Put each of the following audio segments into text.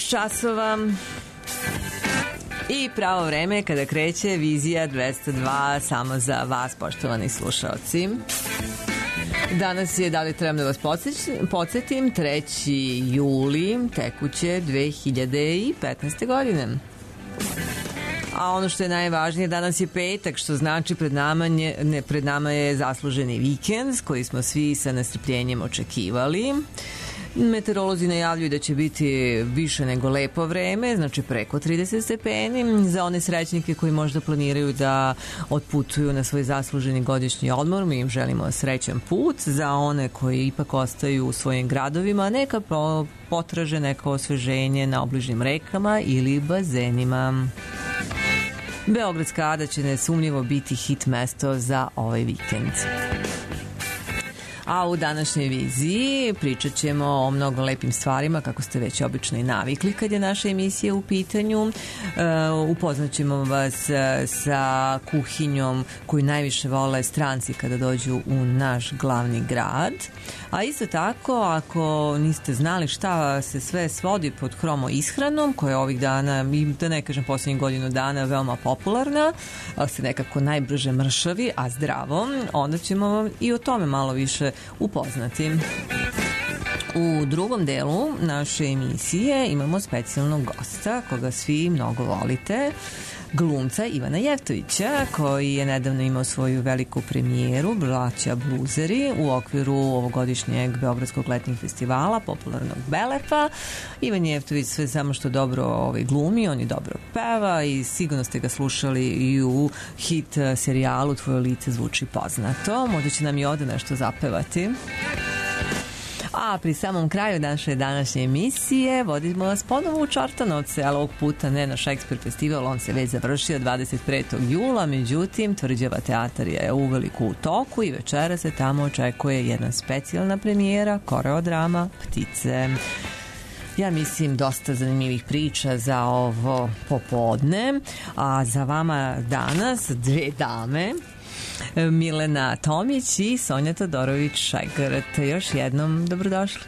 6 časova i pravo vreme kada kreće Vizija 202 samo za vas, poštovani slušaoci. Danas je, da li trebam da vas podsjetim, 3. juli tekuće 2015. godine. A ono što je najvažnije, danas je petak, što znači pred nama je zasluženi vikend koji smo svi sa nestrpljenjem očekivali. Meteorolozi najavljuju da će biti više nego lepo vreme, znači preko 30 stepeni. Za one srećnike koji možda planiraju da otputuju na svoj zasluženi godišnji odmor, mi im želimo srećan put. Za one koji ipak ostaju u svojim gradovima, neka potraže neko osveženje na obližnjim rekama ili bazenima. Beogradska Ada će nesumnjivo biti hit mesto za ovaj vikend. A u današnjoj viziji pričat ćemo o mnogo lepim stvarima, kako ste već obično i navikli kad je naša emisija u pitanju. Upoznat ćemo vas sa kuhinjom koju najviše vole stranci kada dođu u naš glavni grad. A isto tako, ako niste znali šta se sve svodi pod hromo ishranom, koja je ovih dana, i da ne kažem poslednjih godinu dana, veoma popularna, ali se nekako najbrže mršavi, a zdravo, onda ćemo vam i o tome malo više upoznati. U drugom delu naše emisije imamo specijalnog gosta koga svi mnogo volite, glumca Ivana Jevtovića, koji je nedavno imao svoju veliku premijeru Braća bluzeri u okviru ovogodišnjeg Beogradskog letnjeg festivala popularnog Belepa. Ivan Jevtović sve samo što dobro glumi, on je dobro peva i sigurno ste ga slušali i u hit serijalu Tvoje lice zvuči poznato. Možda će nam i ovde nešto zapevati. A pri samom kraju naše današnje emisije vodimo vas ponovo u Čortanovce, ali ovog puta ne na Šekspir festival, on se već završio 25. jula, međutim Tvrđava teatar je uveliko u toku i večera se tamo očekuje jedna specijalna premijera, koreodrama Ptice. Ja mislim dosta zanimljivih priča za ovo popodne, a za vama danas dve dame, Milena Tomić i Sonja Todorović-Šegrt. Još jednom dobrodošli.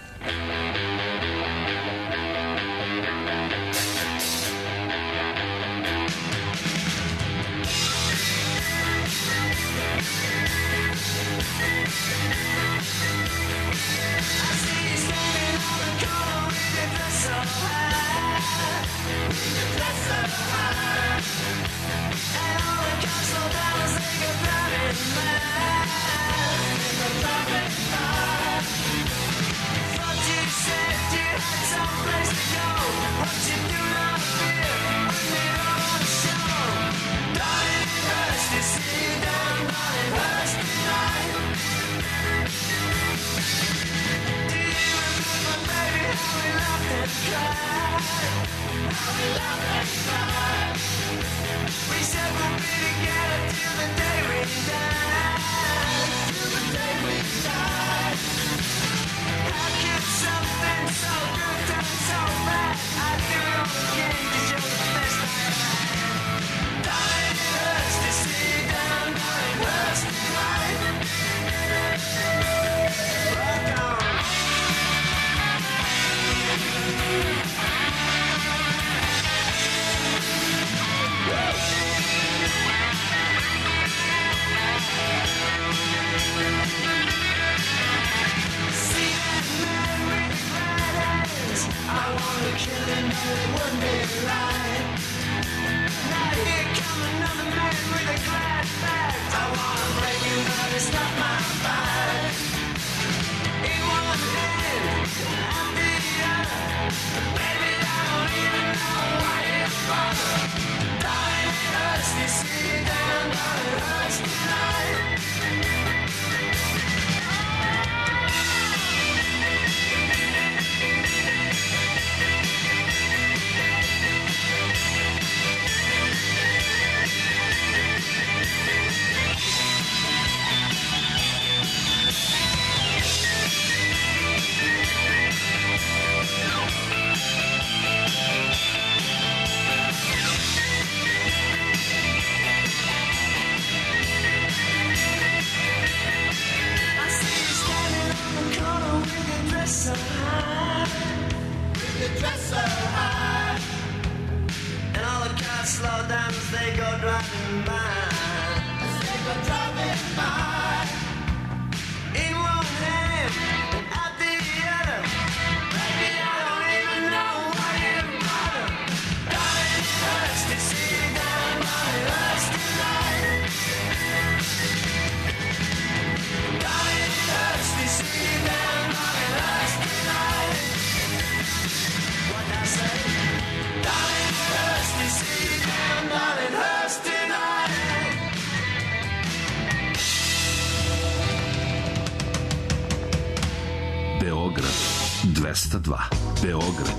Beograd 202. Beograd.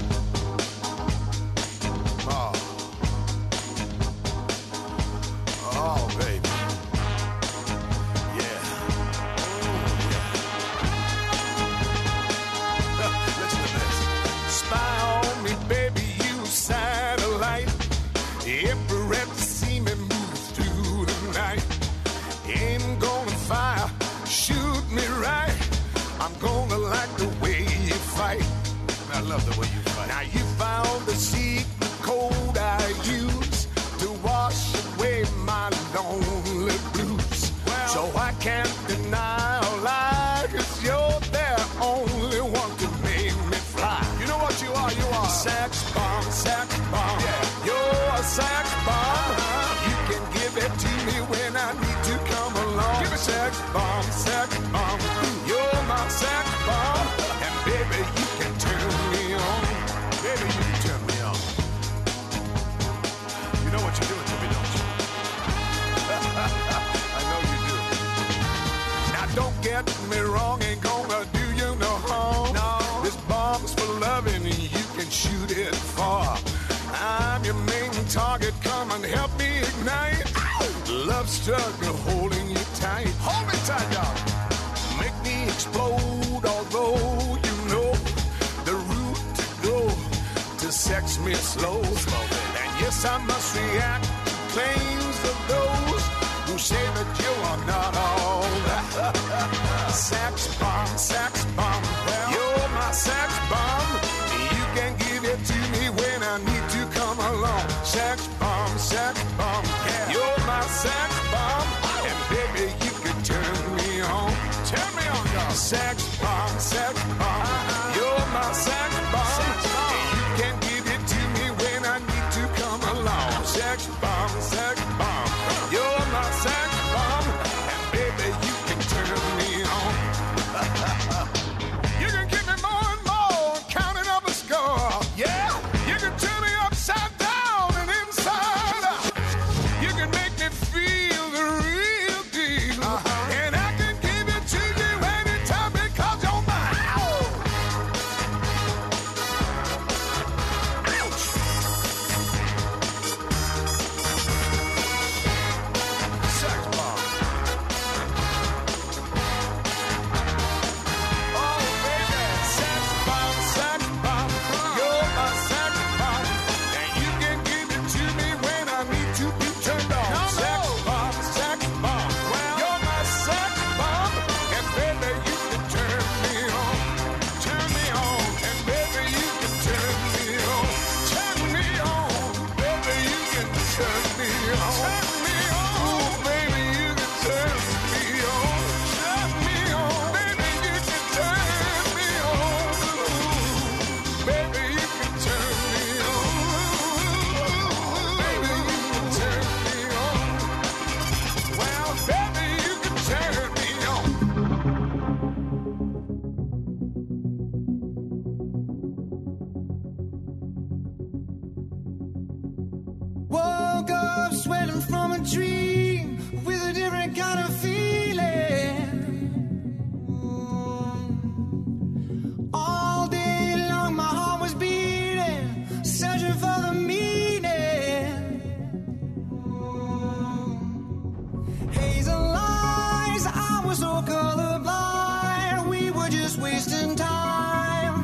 Oh, baby. Yeah. Listen to this. Spy on me, baby, you satellite. Infrared to see me move through the night. Aim gonna fire, shoot me right. I'm gonna like the way you fight. I love the way you fight. Now you found the secret code I use to wash away my lonely blues. Well, so I can't deny or lie, 'cause you're the only one to make me fly. You know what you are? You are sex bomb, sex bomb. Yeah, you're a sex bomb. You can give it to me when I need to come along. Give me sex bomb, sex bomb. You're my sex bomb, and baby you can turn me on. Baby you can turn me on. You know what you're doing to me, don't you? I know you do. Now don't get me wrong, ain't gonna do you no harm. No. This bomb's for loving and you can shoot it far. I'm your main target, come and help me ignite. Love struggle holding you tight. Hold me tight, y'all. Make me explode, although you know the route to go to sex me slow. And yes, I must react to claims of those who say that you are not all that. Sex bomb, sex bomb. You're my sex bomb. You can give it to me when I need to come along. Sex bomb, sex bomb. You're my sex bomb. And baby, you can turn me on. Turn me on, dog. Sex bomb, sex bomb. You're my sex bomb. And you can give it to me when I need to come along. Sex bomb, sex bomb. You're my sex bomb. And baby, you can turn me on. You can give me more and more, counting up a score. Yeah, you can turn me upside down and inside out. You can make me feel the real deal. And I can give it to you anytime because you're mine. Ouch. Sex bomb. Oh, baby. Sex bomb, sex bomb. You're my sex bomb. And you can give it to me when I need to be turned on. Sex bomb, sex bomb. You're my sex bomb. And baby, you can turn me on. Turn me on. And baby, you can turn me on. Turn me on. Baby, you can turn me on. Turn me on. Ooh, baby, you can turn me on. Turn me on. Baby, you can turn me on. Ooh, baby, you can turn me on. Baby, you can turn me on. Well, baby, you can turn me on. Woke up sweating from a dream with a different kind of feeling. All day long my heart was beating, searching for the meaning. Hazel lies, I was so colorblind. We were just wasting time.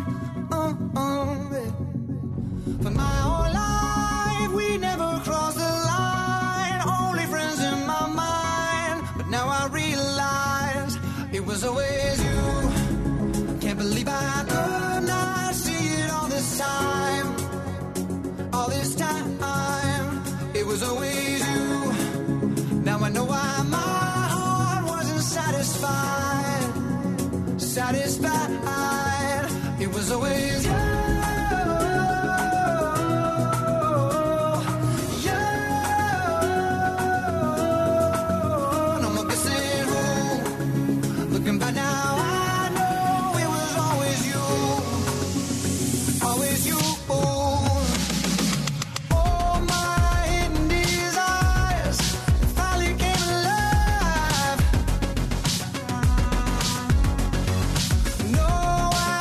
For my whole life, we never crossed the line. Only friends in my mind. But now I realize it was always you. Can't believe I could not see it all this time. All this time, it was always you. Now I know why my heart wasn't satisfied. Satisfied. It was always you. Looking back now, I know it was always you. Always you. All my hidden desires finally came alive. No, I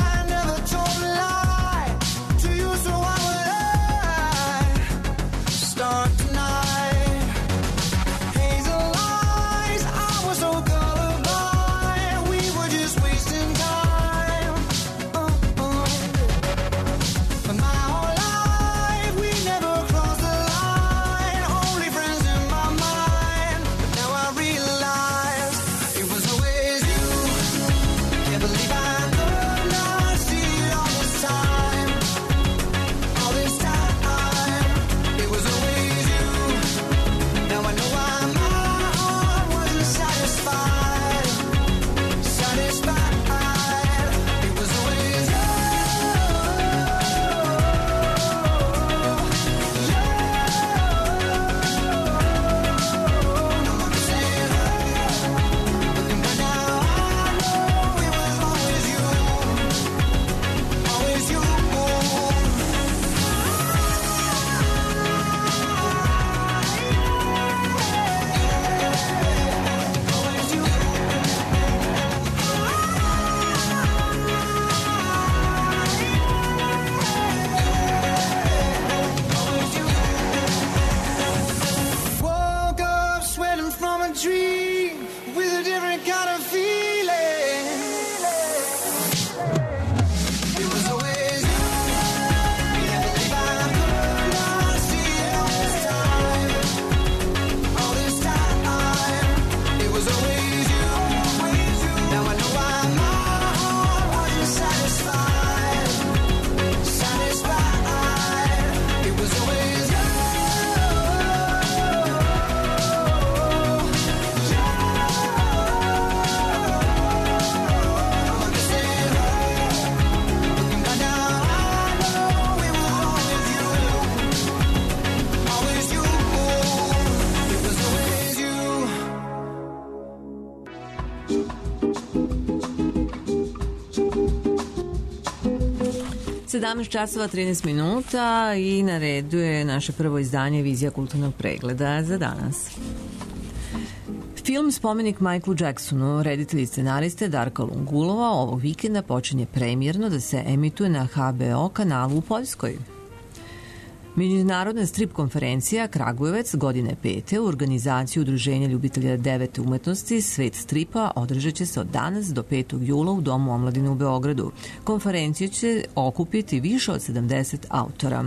17 časova 13 minuta i na redu je naše prvo izdanje Vizija kulturnog pregleda za danas. Film Spomenik Michaelu Jacksonu, reditelj i scenariste Darka Lungulova, ovog vikenda počinje premijerno da se emituje na HBO kanalu u Poljskoj. Međunarodna strip konferencija Kragujevac godine 5. u organizaciji Udruženja ljubitelja devete umetnosti Svet stripa održat će se od danas do 5. jula u Domu omladine u Beogradu. Konferencija će okupiti više od 70 autora.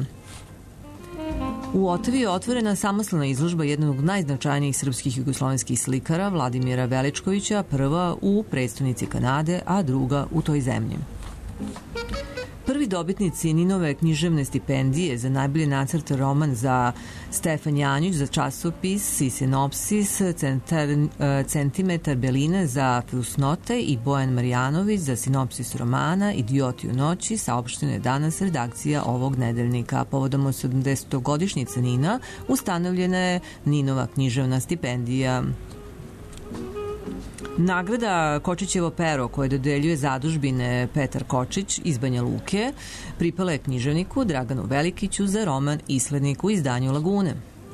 U Otavi je otvorena samostalna izložba jednog od najznačajnijih srpskih jugoslovenskih slikara Vladimira Veličkovića, prva u prestonici Kanade, a druga u toj zemlji. Prvi dobitnici Ninove književne stipendije za najbolji nacrt roman za Stefan Janjić za časopis i sinopsis, Centimetar beline za fusnote i Bojan Marjanović za sinopsis romana Idioti u noći, saopšteno je danas redakcija ovog nedeljnika. Povodom 80-godišnjice Nina ustanovljena je Ninova književna stipendija. Nagrada Kočićevo pero koje dodeljuje zadužbine Petar Kočić iz Banja Luke pripala je književniku Draganu Velikiću za roman Islednik u izdanju Lagune.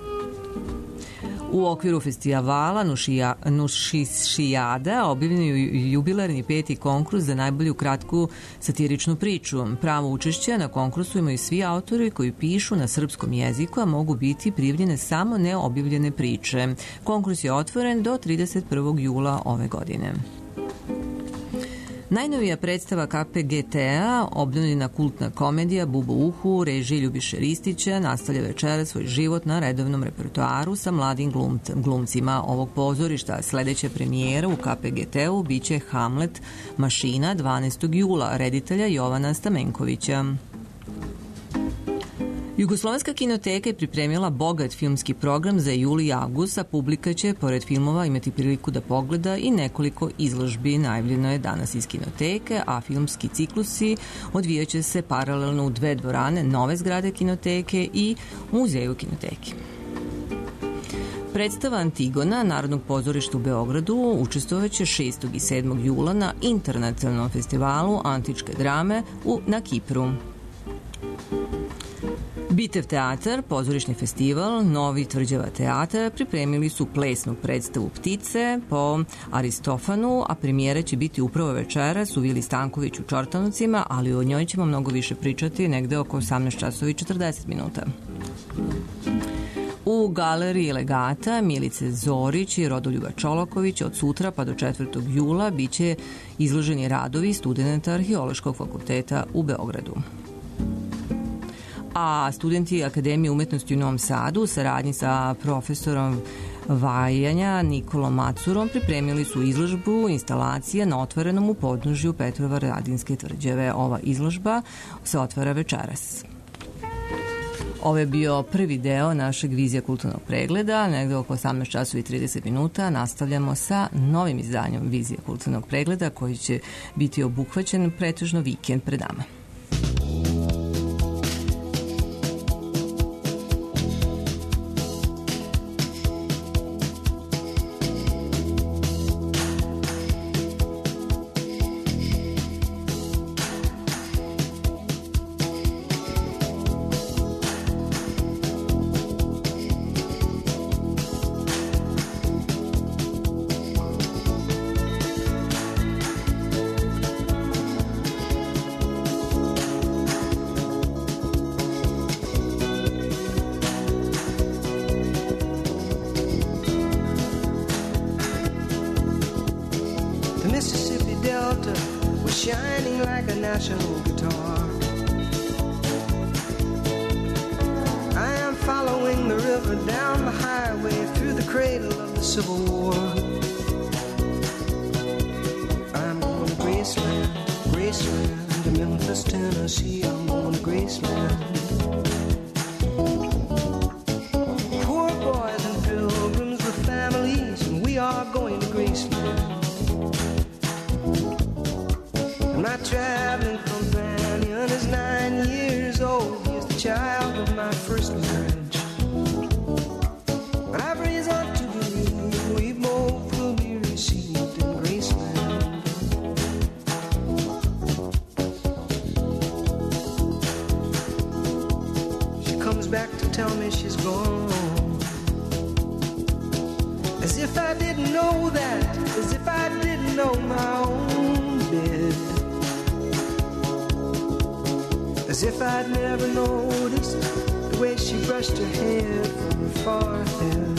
U okviru festivala Nušišijada objavljen je jubilarni 5. konkurs za najbolju kratku satiričnu priču. Pravo učešća na konkursu imaju svi autori koji pišu na srpskom jeziku, a mogu biti prijavljene samo neobjavljene priče. Konkurs je otvoren do 31. jula ove godine. Najnovija predstava KPGT-a, obnovljena kultna komedija Bubo Uhu, režiji Ljubiše Ristića, nastavlja večera svoj život na redovnom repertoaru sa mladim glumcima ovog pozorišta. Sledeća premijera u KPGT-u biće Hamlet Mašina 12. jula, reditelja Jovana Stamenkovića. Jugoslovenska kinoteka je pripremila bogat filmski program za jul i avgust, a publika će, pored filmova, imati priliku da pogleda i nekoliko izložbi. Najavljeno je danas iz kinoteke, a filmski ciklusi odvijaće se paralelno u dve dvorane, nove zgrade kinoteke i muzeju kinoteke. Predstava Antigona Narodnog pozorišta u Beogradu učestvovaće 6. i 7. jula na internacionalnom festivalu antičke drame na Kipru. Bitev teatar, pozorišni festival, Novi Tvrđava teatar pripremili su plesnu predstavu Ptice po Aristofanu, a premijera će biti upravo večeras u Vili Stanković u Čortanovcima, ali o njoj ćemo mnogo više pričati negde oko 18 časova i 40 minuta. U galeriji Legata Milice Zorić i Rodoljuba Čolaković od sutra pa do 4. jula biće izloženi radovi studenta Arheološkog fakulteta u Beogradu. A studenti Akademije umetnosti u Novom Sadu u saradnji sa profesorom vajanja Nikolom Macurom pripremili su izložbu instalacija na otvorenom u podnožju Petrovaradinske tvrđave. Ova izložba se otvara večeras. Ovo je bio prvi deo našeg Vizija kulturnog pregleda. Negde oko 18 časova i 30 minuta nastavljamo sa novim izdanjem Vizija kulturnog pregleda koji će biti obuhvaćen pretežno vikend pred nama. Shining like a national guitar. I am following the river down the highway through the cradle of the Civil War. I'm going to Graceland, Graceland, to Memphis, Tennessee. I'm going to Graceland. Poor boys and pilgrims with families, and we are going to Graceland. My traveling companion is 9 years old. He is the child of my first marriage. I've reason to believe we both will be received in Graceland. tell me she's gone. As if I didn't know that, as if I didn't know my own bed. As if I'd never noticed the way she brushed her hair from her forehead.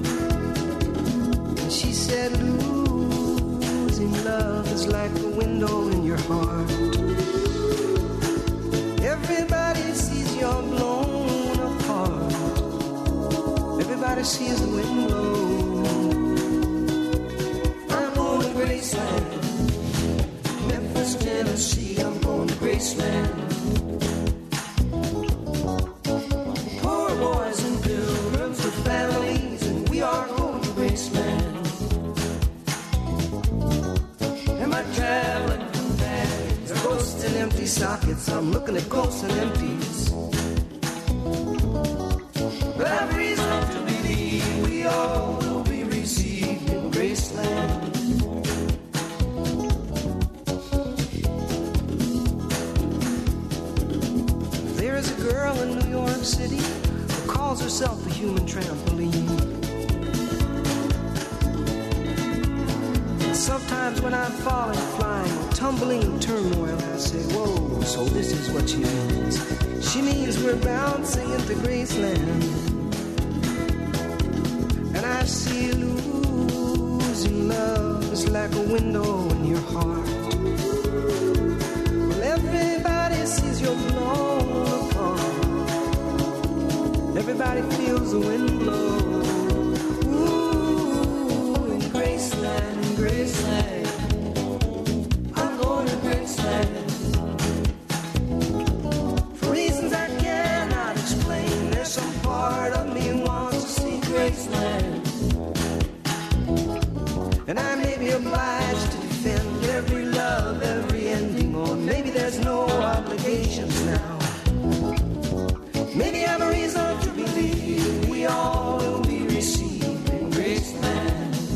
And she said, losing love is like a window in your heart. Everybody sees you're blown apart. Everybody sees the wind blow. I'm going to Graceland, Memphis, Tennessee. I'm going to Graceland. Poor boys and pilgrims with families, and we are going to Graceland. Am I traveling companions, ghosts and empty sockets? I'm looking at ghosts and empties. But I've reason to believe we all will be received in Graceland. There is a girl in New York City who calls herself a human trampoline. Sometimes when I'm falling, flying, or tumbling in turmoil, I say, whoa, so this is what she means. She means we're bouncing into Graceland. And I see losing love is like a window in your heart. Well, everybody sees you're blown apart. Everybody feels the wind blow. Ooh, in Graceland, in Graceland. I'm going to Graceland. For reasons I cannot explain, there's some part of me who wants to see Graceland. And I may be obliged to defend every love, every ending, or maybe there's no obligations now. Maybe I'm a reason to believe we all will be received in Graceland.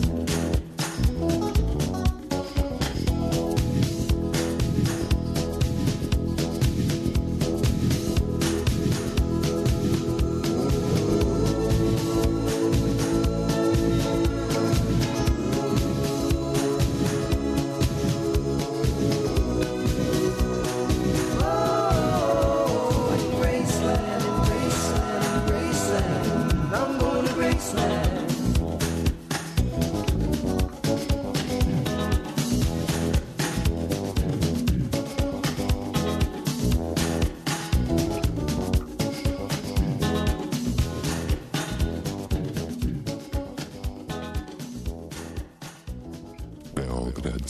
Beograd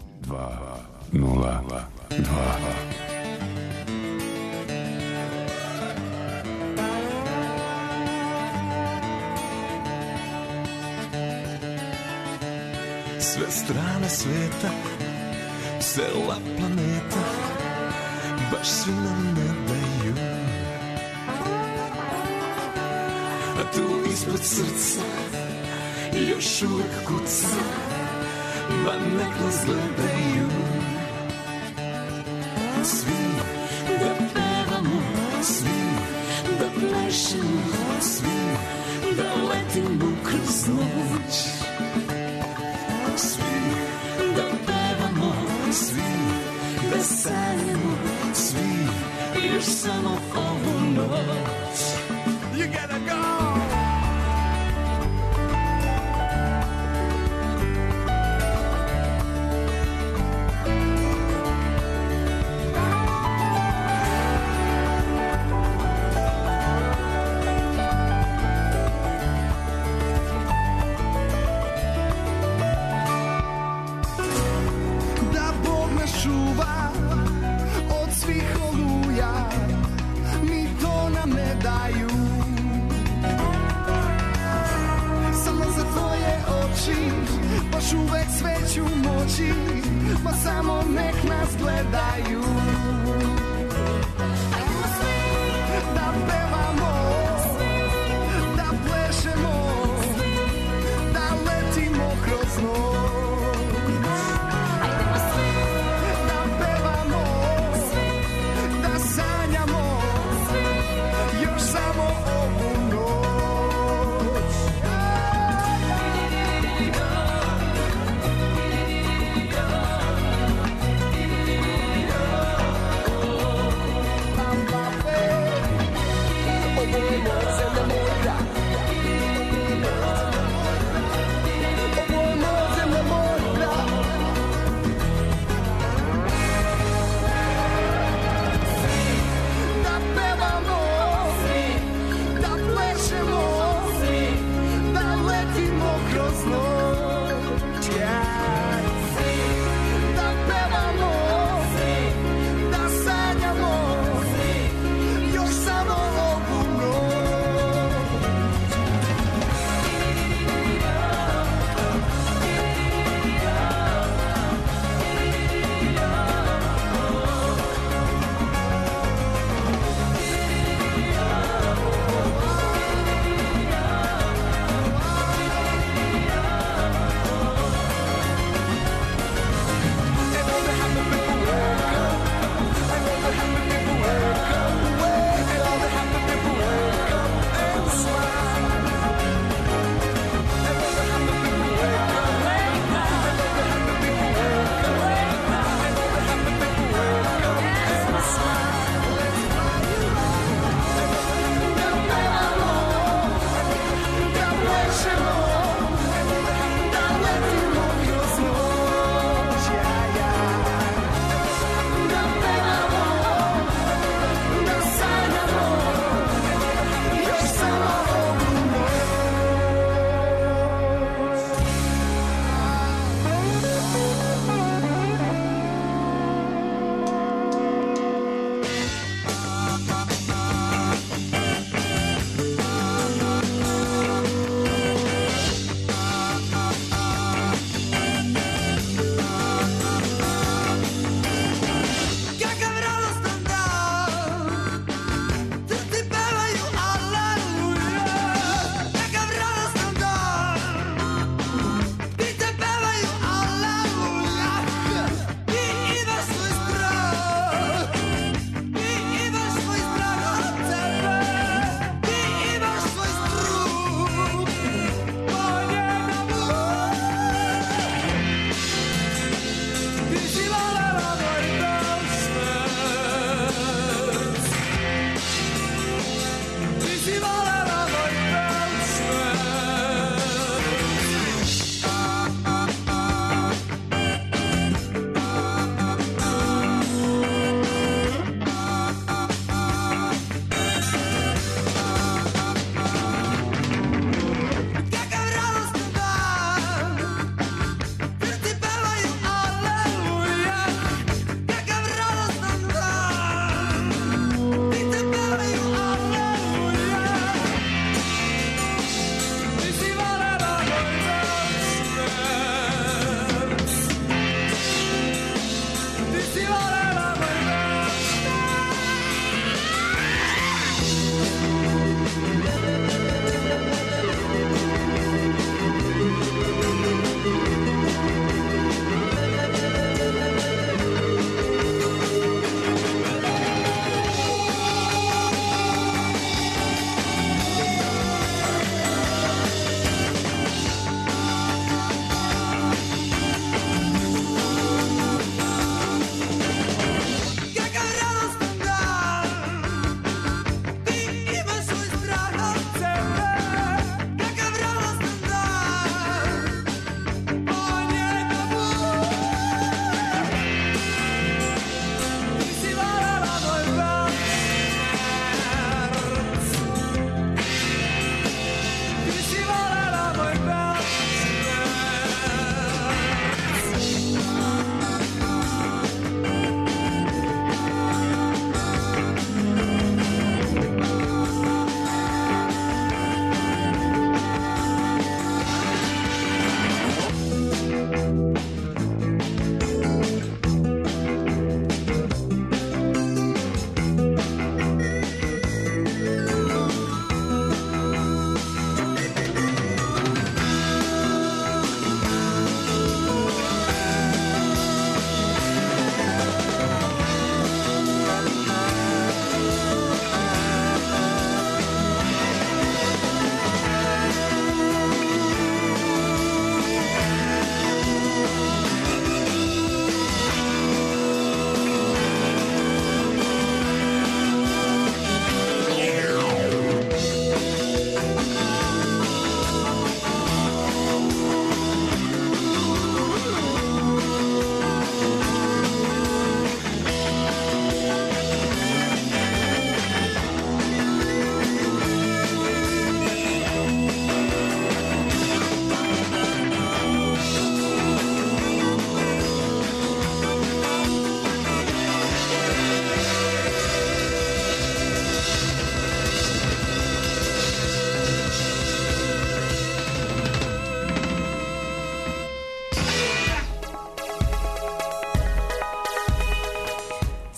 202. Sve strane sveta, cela planeta, baš svi nam ne daju. A tu ispod srca još uvek kuca, ma nek nas gledaju. Svi da pevamo, svi da plešemo, svi da letimo kroz noć. Svi da pevamo, svi da sanjamo, svi još samo ovu noć. You gotta go! Uvek sveću moći, ma samo nek nas gledaju. Da pevamo, da plešemo, da letimo kroz noć. Da pevamo, da sanjamo, još samo ovo.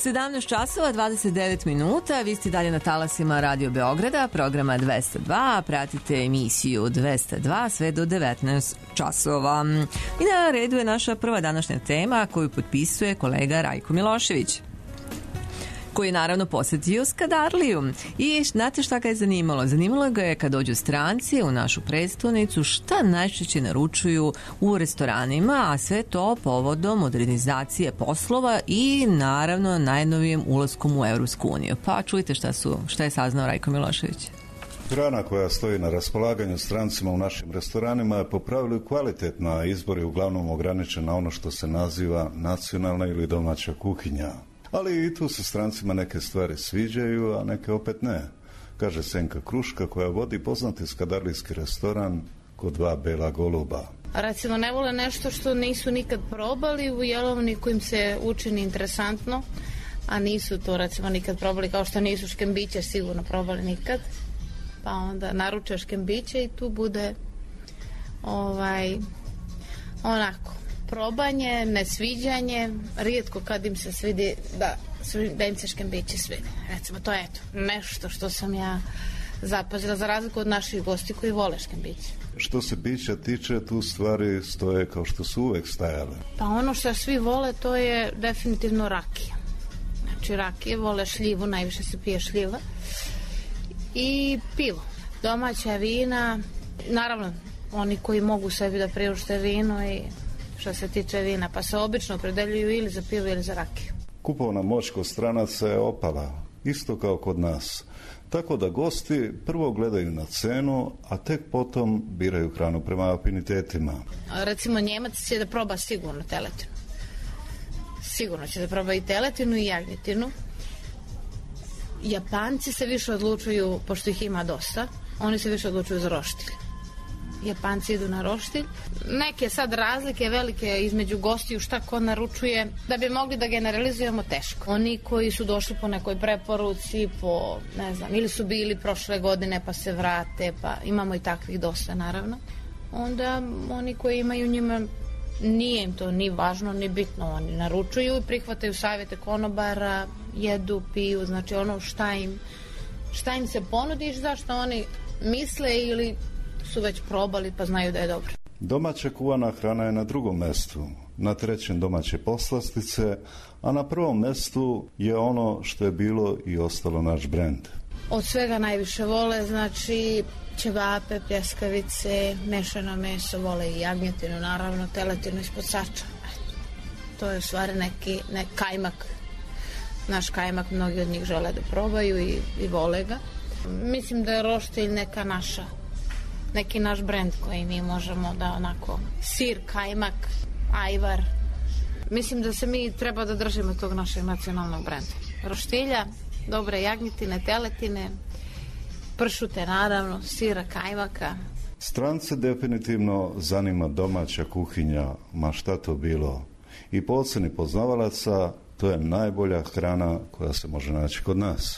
17 časova 29 minuta, vi ste dalje na talasima Radio Beograda, programa 202, pratite emisiju 202 sve do 19 časova. I na redu je naša prva današnja tema koju potpisuje kolega Rajko Milošević, koji je naravno posetio Skadarliju. I znate šta ga je zanimalo? Zanimalo ga je kad dođu stranci u našu prestonicu šta najčešće naručuju u restoranima, a sve to povodom modernizacije poslova i naravno najnovijem ulaskom u Evropsku uniju. Pa čujte šta je saznao Rajko Milošević. Hrana koja stoji na raspolaganju strancima u našim restoranima je po pravilu kvalitetna, a izbor je uglavnom ograničen na ono što se naziva nacionalna ili domaća kuhinja. Ali i tu se strancima neke stvari sviđaju, a neke opet ne. Kaže Senka Kruška koja vodi poznati skadarlijski restoran Kod dva bela goluba. Recimo ne vole nešto što nisu nikad probali u jelovniku, im se učini interesantno, a nisu to recimo nikad probali, kao što nisu škembiće sigurno probali nikad. Pa onda naruče škembiće i tu bude onako probanje, nesviđanje, rijetko kad im se svidi da im se škembići svidi. Recimo, to je nešto što sam ja zapazila, za razliku od naših gosti koji vole škembiće. Što se pića tiče, tu stvari stoje kao što su uvek stajale. Pa ono što svi vole, to je definitivno rakija. Znači, rakije vole šljivu, najviše se pije šljiva. I pivo. Domaća vina, naravno, oni koji mogu sebi da priušte vino i što se tiče vina, pa se obično opredeljuju ili za pivo ili za rakiju. Kupovna moć kod stranaca je opala, isto kao kod nas. Tako da gosti prvo gledaju na cenu, a tek potom biraju hranu prema afinitetima. Recimo, Njemac će da proba sigurno teletinu. Sigurno će da proba i teletinu i jagnjetinu. Japanci se više odlučuju, pošto ih ima dosta, oni se više odlučuju za roštilj. Japanci idu na roštilj. Neke sad razlike velike između gostiju šta ko naručuje, da bi mogli da generalizujemo teško. Oni koji su došli po nekoj preporuci, po, ne znam, ili su bili prošle godine pa se vrate, pa imamo i takvih dosta naravno. Onda oni koji imaju njima, nije im to ni važno ni bitno, oni naručuju i prihvataju savjete konobara, jedu, piju, znači ono šta im se ponudi i zašto oni misle ili su već probali pa znaju da je dobro. Domaća kuvana hrana je na drugom mestu, na trećem domaće poslastice, a na prvom mestu je ono što je bilo i ostalo naš brend. Od svega najviše vole, znači ćevape, pljeskavice, mešano meso, vole i jagnjetinu, naravno, teletinu ispod sača. To je u stvari neki kajmak. Naš kajmak mnogi od njih žele da probaju i vole ga. Mislim da je roštilj neki naš brend koji mi možemo da onako, sir, kajmak, ajvar. Mislim da se mi treba da držimo tog našeg nacionalnog brenda. Roštilja, dobre jagnjetine, teletine, pršute naravno, sira, kajmaka. Strance definitivno zanima domaća kuhinja, ma šta to bilo. I po oceni poznavalaca, to je najbolja hrana koja se može naći kod nas.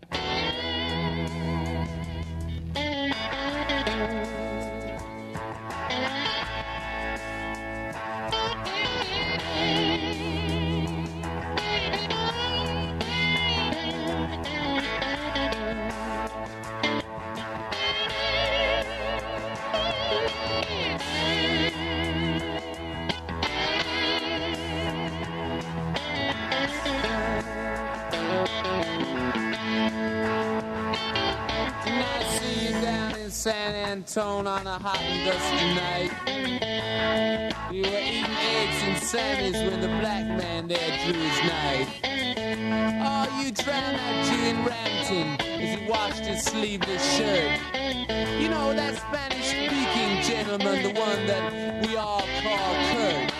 On a hot and dusty night, you were eating eggs and Sammys when the black man there drew his knife. Oh, you drowned out Gene Ramton as he washed his sleeveless shirt. You know that Spanish-speaking gentleman, the one that we all call Kurt.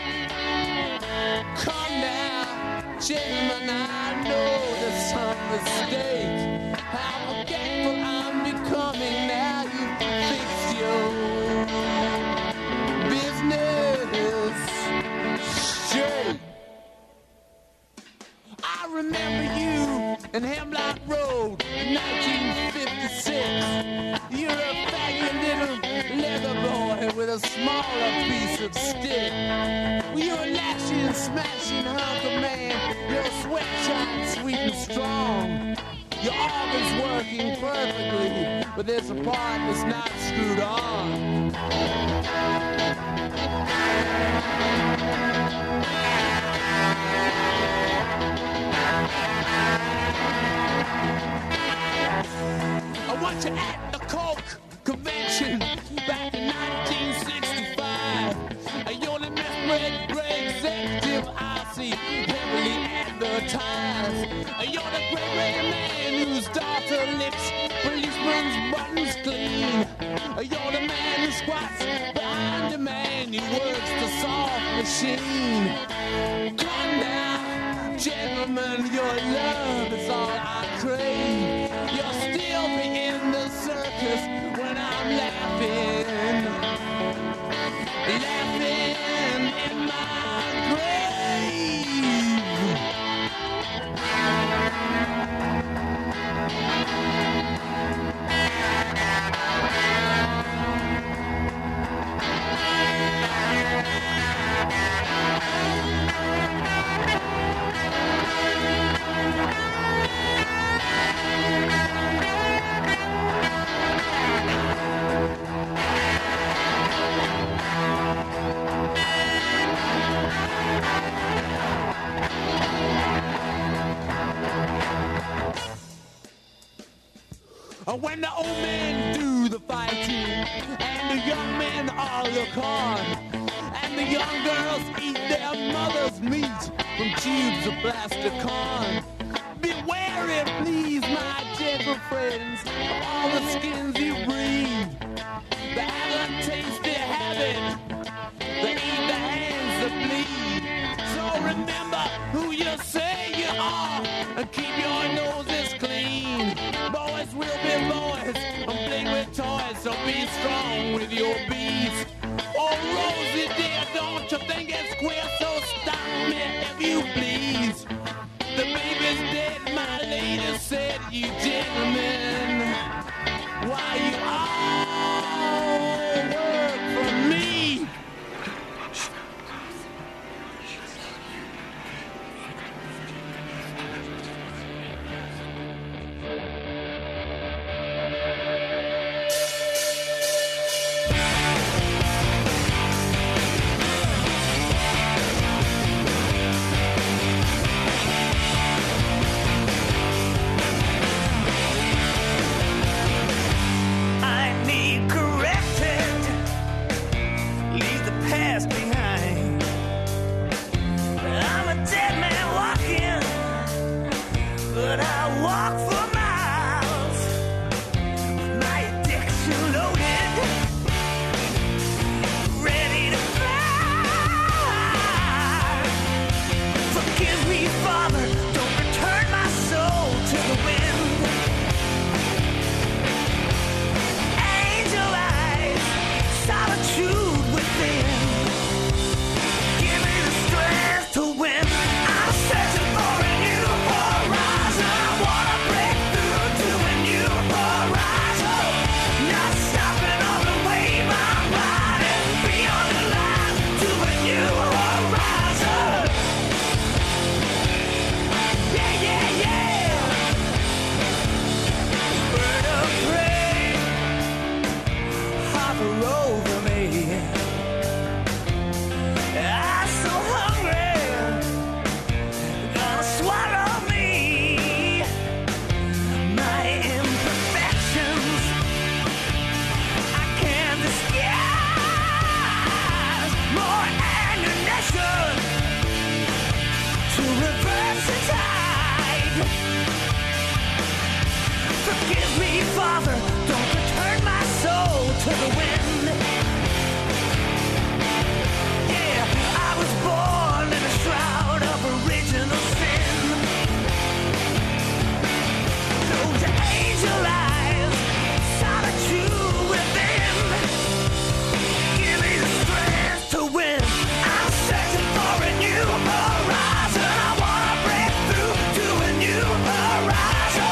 Come now, gentlemen, I know there's some mistake. How forgetful I'm becoming now. Business straight. I remember you in Hemlock Road, 1956. You're a faggy little leather boy with a smaller piece of stick. You're a lashing, smashing hunk of man. Your sweatshop but there's a part that's not screwed on. I want you at the Coke convention back in 1965. You're the great executive I see heavily advertised. You're the great man whose daughter licks policeman's buttons clean. You're the man who squats behind the man who works the soft machine. Come now, gentlemen, your love is all I crave. You'll still be in the circus when I'm laughing in my grave. When the old men do the fighting and the young men all look on, and the young girls eat their mother's meat from tubes of plastic corn. Beware it, please, my gentle friends, of all the skins you breathe. The taste they have it, they eat the hands that bleed. So remember who you say you are and keep your noses clean. Boys will be boys and play with toys, so be strong with your beads. Oh, Rosie dear, don't you think it's queer? So stop me if you please. The baby's dead, my lady said, you gentlemen, why you all work for me?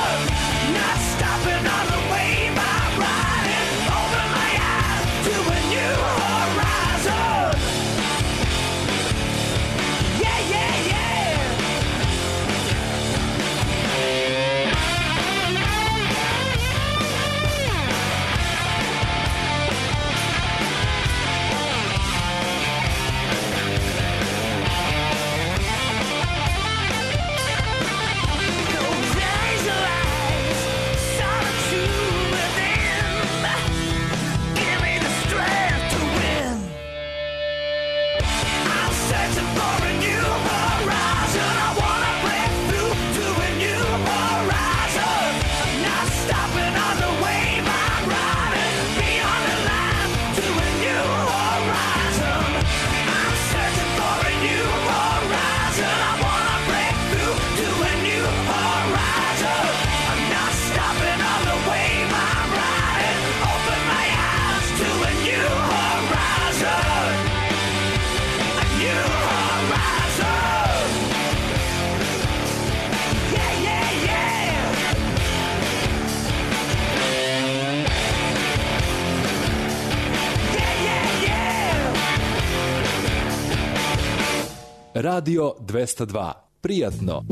Stopping on the way, my riding over my eyes to a new Radio 202. Prijatno.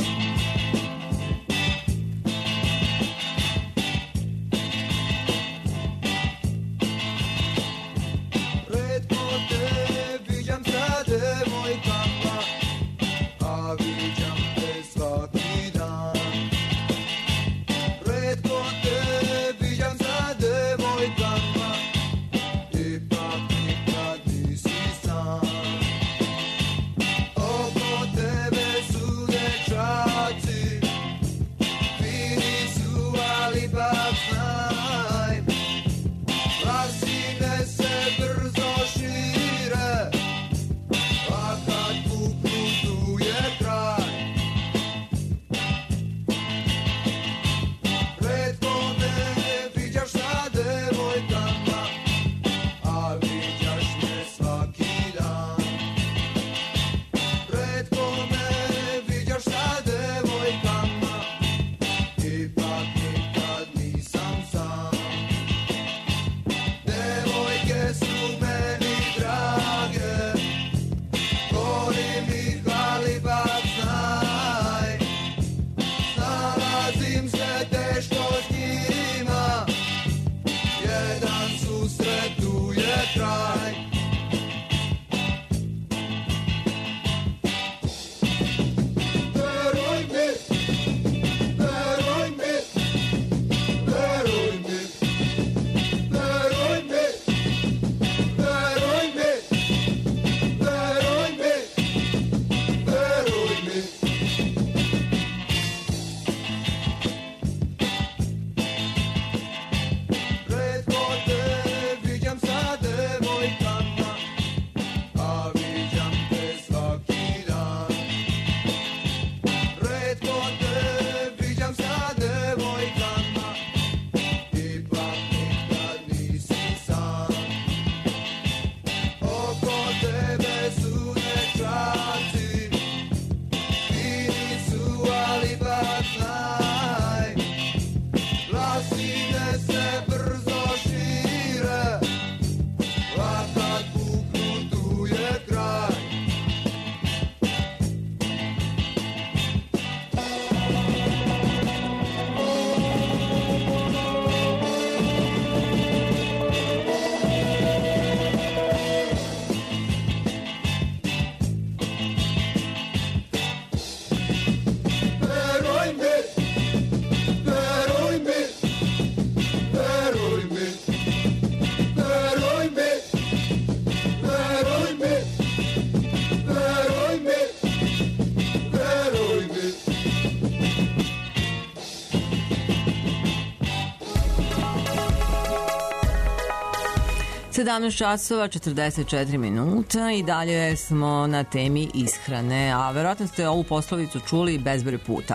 Sedamnaest časova 44 minuta i dalje smo na temi ishrane, a verovatno ste ovu poslovicu čuli bezbroj puta.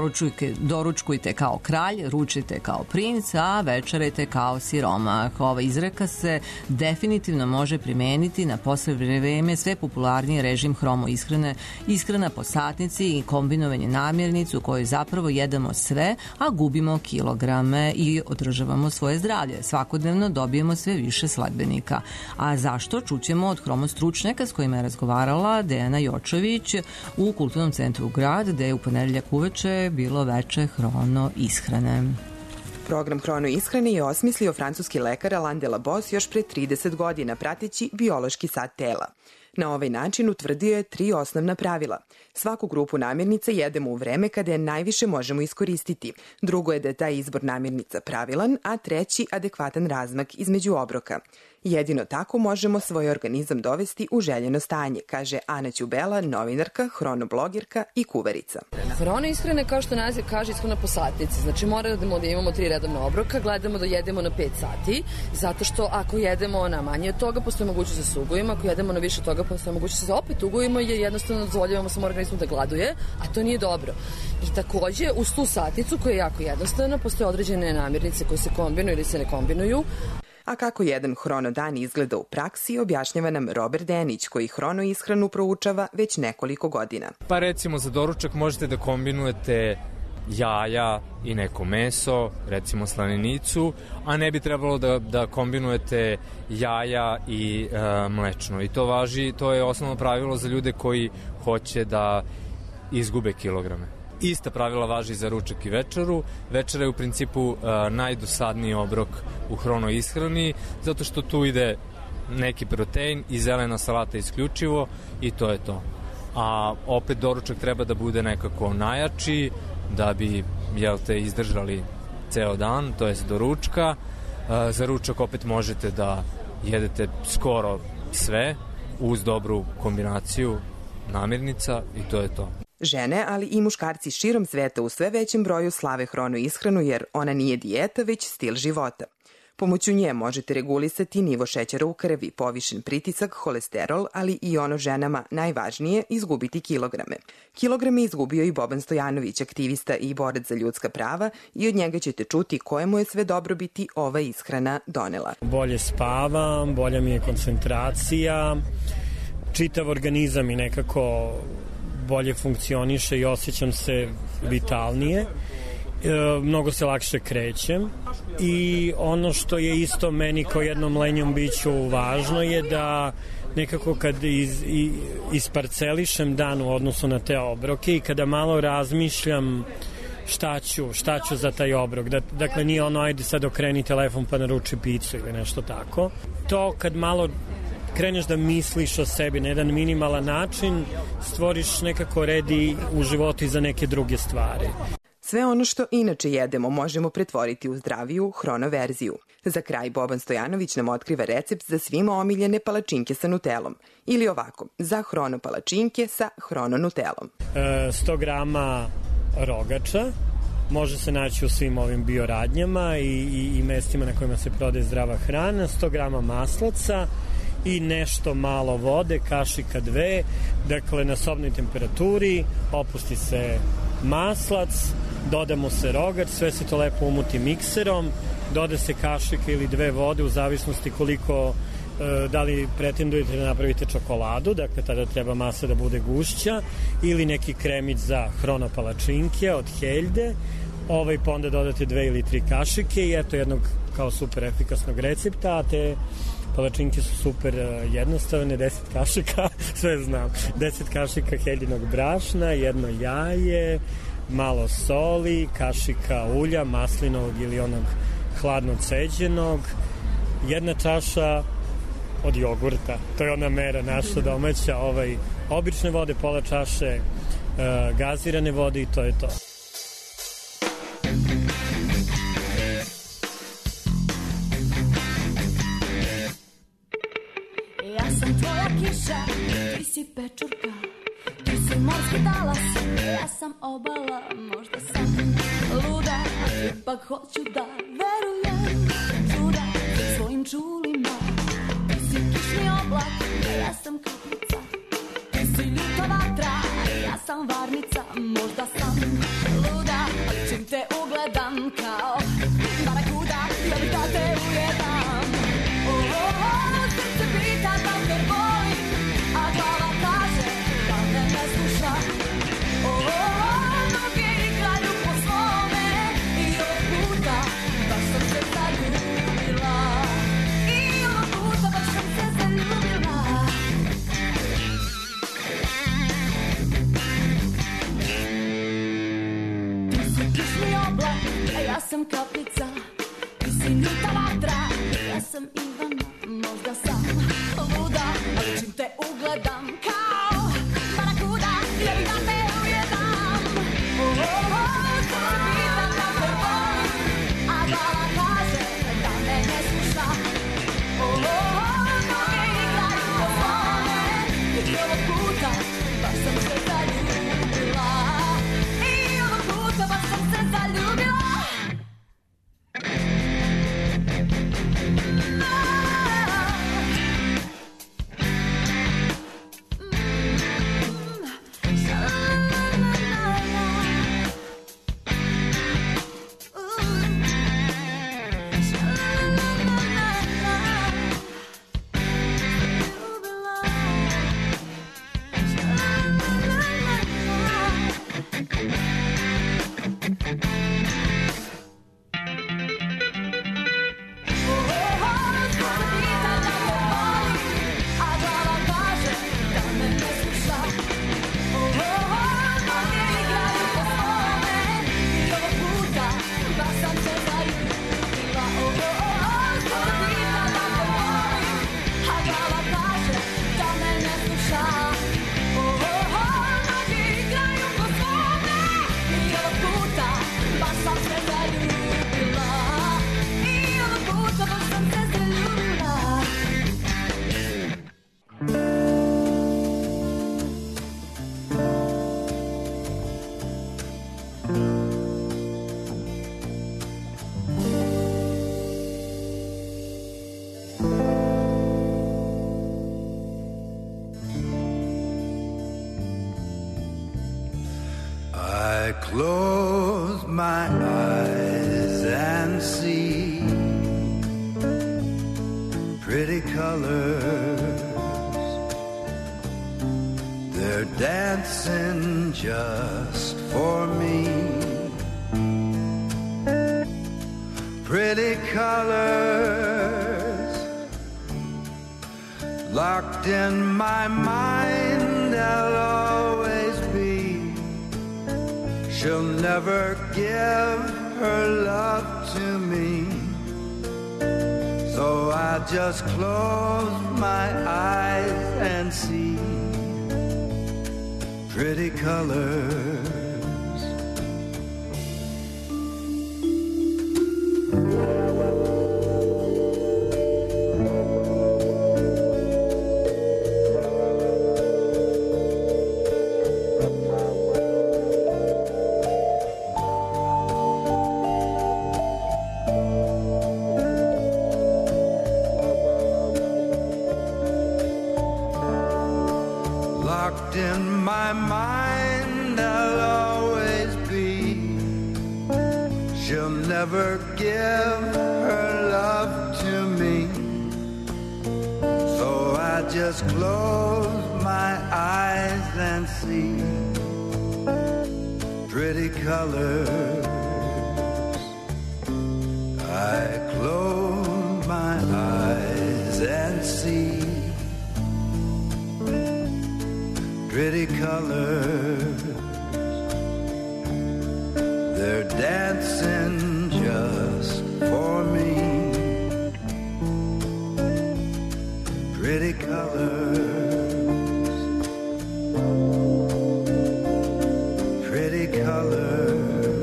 Doručkujte kao kralj, ručite kao princ, a večerajte kao siromah. Ova izreka se definitivno može primeniti na posle vreme sve popularniji režim hromo ishrane, ishrana po satnici i kombinovanje namirnicu u kojoj zapravo jedemo sve, a gubimo kilograme i održavamo svoje zdravlje. Svakodnevno dobijemo sve više sledbenika. A zašto? Čućemo od hromostručnjaka s kojima je razgovarala Dejana Jočović u Kulturnom centru Grad, gde je u ponedeljak uveče bilo veče hrono ishrane. Program hrono ishrane je osmislio francuski lekar Alain Delabos još pre 30 godina, prateći biološki sat tela. Na ovaj način utvrdio je 3 osnovna pravila. Svaku grupu namirnica jedemo u vreme kada je najviše možemo iskoristiti. Drugo je da je taj izbor namirnica pravilan, a treći adekvatan razmak između obroka. Jedino tako možemo svoj organizam dovesti u željeno stanje, kaže Ana Ćubela, novinarka, hronoblogirka i kuvarica. Hrono ishrane, kao što naziv kaže, ishrana po satnici. Znači moramo da imamo 3 redovna obroka, gledamo da jedemo na 5 sati, zato što ako jedemo na manje od toga, postoje mogućnost da se ugojimo, ako jedemo na više od toga, postoje mogućnost da se opet ugojimo, jer jednostavno dozvoljavamo svom organizmu da gladuje, a to nije dobro. I takođe, uz tu satnicu, koja je jako jednostavna, postoje određene namirnice koje se kombinuju ili se ne kombinuju. A kako jedan hrono dan izgleda u praksi, objašnjava nam Robert Denić, koji hrono ishranu proučava već nekoliko godina. Pa recimo za doručak možete da kombinujete jaja i neko meso, recimo slaninicu, a ne bi trebalo da kombinujete jaja i mlečno. I to je osnovno pravilo za ljude koji hoće da izgube kilograme. Ista pravila važi za ručak i večeru. Večera je u principu najdosadniji obrok u hrono ishrani, zato što tu ide neki protein i zelena salata isključivo i to je to. A opet doručak treba da bude nekako najjači, da bi, izdržali ceo dan, to jest do ručka. Za ručak opet možete da jedete skoro sve uz dobru kombinaciju namirnica i to je to. Žene, ali i muškarci širom sveta u sve većem broju slave hrono ishranu jer ona nije dijeta, već stil života. Pomoću nje možete regulisati nivo šećera u krvi, povišen pritisak, holesterol, ali i ono ženama najvažnije, izgubiti kilograme. Kilograme izgubio i Boban Stojanović, aktivista i borac za ljudska prava, i od njega ćete čuti kojemu je sve dobrobiti ova ishrana donela. Bolje spavam, bolja mi je koncentracija, čitav organizam i nekako bolje funkcioniše i osjećam se vitalnije. Mnogo se lakše krećem i ono što je isto meni kao jednom lenjom biću važno je da nekako kad isparcelišem dan u odnosu na te obroke i kada malo razmišljam šta ću za taj obrok. Dakle, nije ono ajde sad okreni telefon pa naruči picu ili nešto tako. To kad malo kreneš da misliš o sebi na jedan minimalan način, stvoriš nekako redi u životu i za neke druge stvari. Sve ono što inače jedemo možemo pretvoriti u zdraviju hronoverziju. Za kraj Boban Stojanović nam otkriva recept za svima omiljene palačinke sa nutelom. Ili ovako, za hrono palačinke sa hrono nutelom. 100 grama rogača, može se naći u svim ovim bioradnjama i mestima na kojima se prodaje zdrava hrana, 100 grama maslaca i nešto malo vode, kašika 2, dakle na sobnoj temperaturi, opusti se maslac, dodamo se rogač, sve se to lepo umuti mikserom, doda se kašika ili 2 vode u zavisnosti koliko da li pretendujete da napravite čokoladu, dakle tada treba masa da bude gušća, ili neki kremić za hrono palačinke od Heljde, pa onda dodate 2 ili 3 kašike i eto jednog kao super efikasnog recepta, a te palačinke su super jednostavne, 10 kašika, sve znam, 10 kašika Heljinog brašna, jedno jaje, malo soli, kašika ulja, maslinovog ili onog hladno ceđenog, jedna čaša od jogurta, to je ona mera naša domaća, obične vode, pola čaše gazirane vode i to je to. Ja sam tvoja kiša, ti si pečurka, ti si morski talas, ja sam obala, možda sam luda, ipak hoću da verujem, čuda svojim čulima. Ti si kišni oblak, ja sam kaplica, ti si ljuta vatra, ja sam varnica, možda sam luda, čim te ugledam kao barakuda, ja bih da te ujedam. Srce pita da te volim, a glava kaže da me ne sluša. Noge igraju po svome i ovog puta baš sam se zaljubila. I ovog puta baš sam se zaljubila. Ti si kišni oblak, a ja sam kaplica. Ti si ljuta vatra, ja sam Ivana. Možda sam luda, ali čim te ugledam kao barakuda, ja bih da te ujedam. Srce pita da te volim, a glava kaže da me ne sluša. Noge igraju po svome i ovog puta baš sam se zaljubila. I ovog puta baš sam se zaljubila. close my eyes and see pretty colors. They're dancing just for me. Pretty colors locked in my mind, I'll always be. She'll never give her love to me, so I just close my eyes and see pretty colors. Locked in my mind, I'll always be. She'll never give her love to me, so I just close my eyes and see pretty colors. I close my eyes and see pretty colors. They're dancing just for me. Pretty colors. Pretty colors.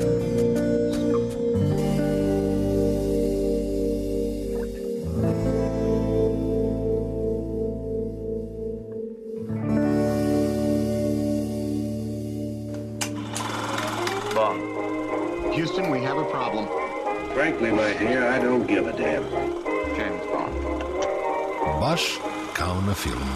Houston, we have a problem. Frankly, my dear, I don't give a damn. James Bond. Baš kao na filmu.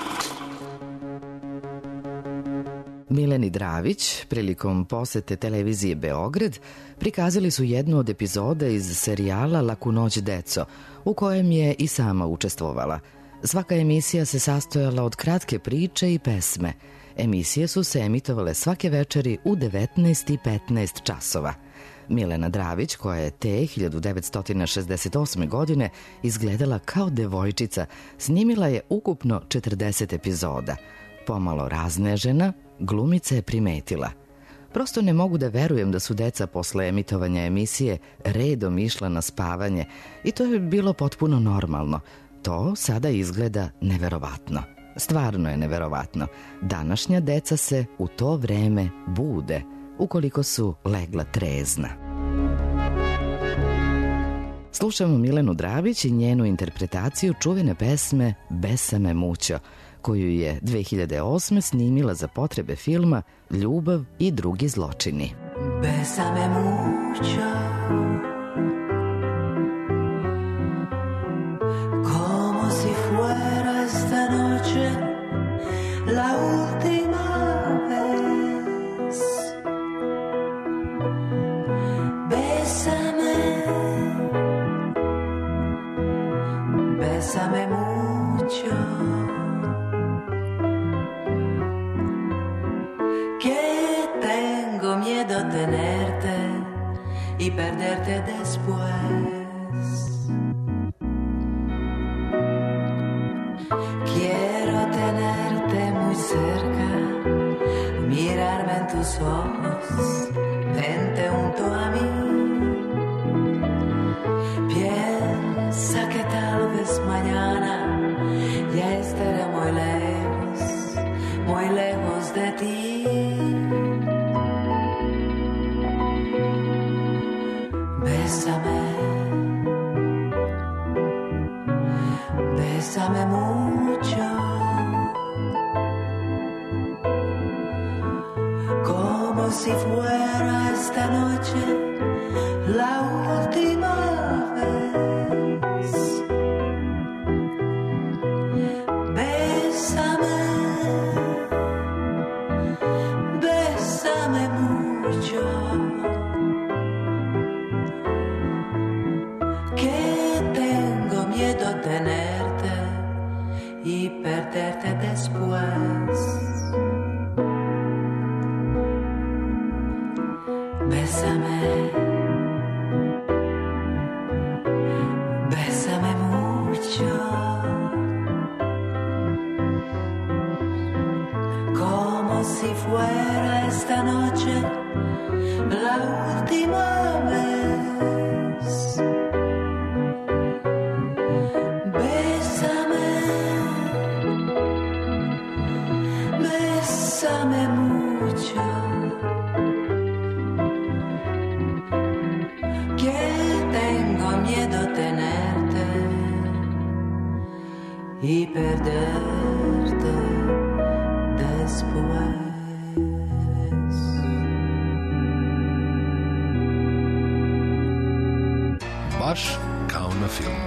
Mileni Dravić, prilikom posete televizije Beograd, prikazali su jednu od epizoda iz serijala Laku noć deco, u kojem je i sama učestvovala. Svaka emisija se sastojala od kratke priče i pesme. Emisije su se emitovale svake večeri u 19:15 časova. Milena Dravić, koja je te 1968. godine izgledala kao devojčica, snimila je ukupno 40 epizoda. Pomalo raznežena, glumica je primetila: prosto ne mogu da verujem da su deca posle emitovanja emisije redom išla na spavanje i to je bilo potpuno normalno. To sada izgleda neverovatno. Stvarno je neverovatno. Današnja deca se u to vreme bude, ukoliko su legla trezna. Slušamo Milenu Dravić i njenu interpretaciju čuvene pesme Besame mućo, koju je 2008. snimila za potrebe filma Ljubav i drugi zločini. Besame mucho, como si fuera esta noche la última vez. Bésame, bésame mucho, que tengo miedo tenerte y perderte después. Quiero tenerte muy cerca, mirarme en tus ojos, vente junto a mí. Piensa que tal vez mañana ya estaré muy lejos de ti. Bésame, bésame mucho, como si fuera esta noche la última vez. Bésame, bésame mucho. bésame, bésame mucho, como si fuera esta noche la última vez. Bésame, bésame mucho, que tengo miedo tenerte y perderte después. Baš kao na filmu.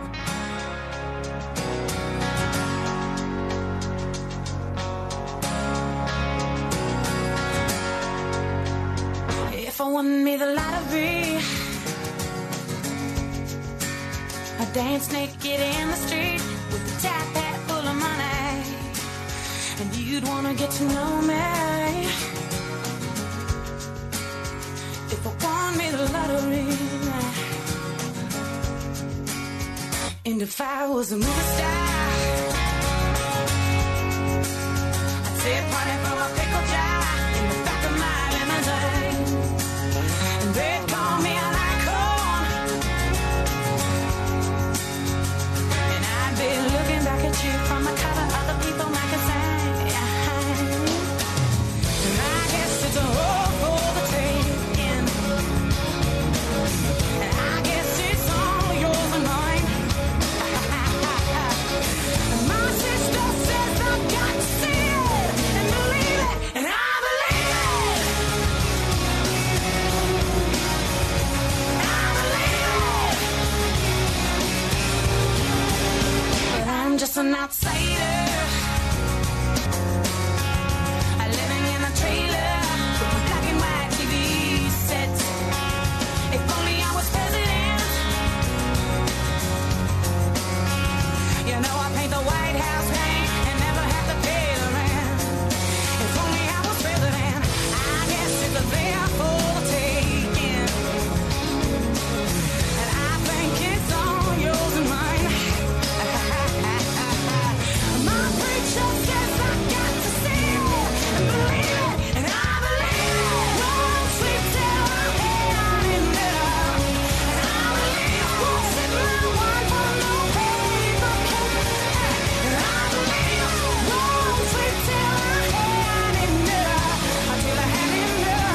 If I won me the lottery, I'd dance naked in the street with a top hat full of money, and you'd wanna get to know me. If I won me the lottery, and if I was a movie star, I'd say a party from a pickle jar in the back of my limousine, and they'd call me an icon, and I'd be looking back at you from the cover of the People magazine. And I guess it's a whole for the taking, and I guess it's all yours and mine. My sister says I've got to see it and believe it, and I believe it. I believe it. But I'm just an outsider, living in a trailer with a black and white TV set. If only I was president. You know I paint the White House paint and never have to pay the rent. If only I was president, I guess it's there for the taking. And I think it's all yours and mine. My preacher says I got to see it and believe it, and I believe it. Won't sleep till I'm down in middle, and I believe it. Won't sip my wine for no paper cup, and I believe it. Won't sleep till I'm down in middle, until I have in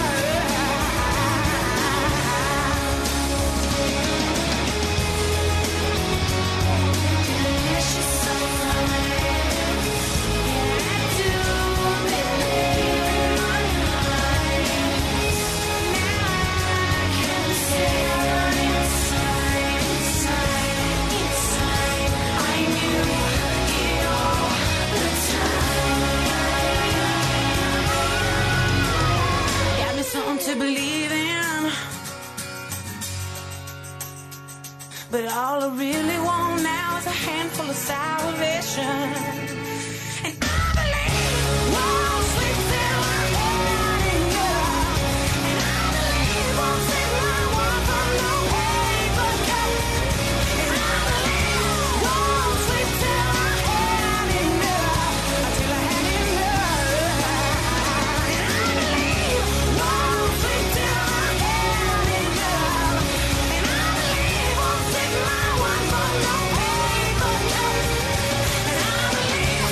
She's so funny. To believe in, but all I really want now is a handful of salvation. And I believe won't sleep till I'm down in love, and I believe won't save my one from no paper cup, and I believe won't sleep till I'm down in love, until I have enough, and I believe won't sleep till I'm down in love, and I believe won't save my one from no paper cup, and I believe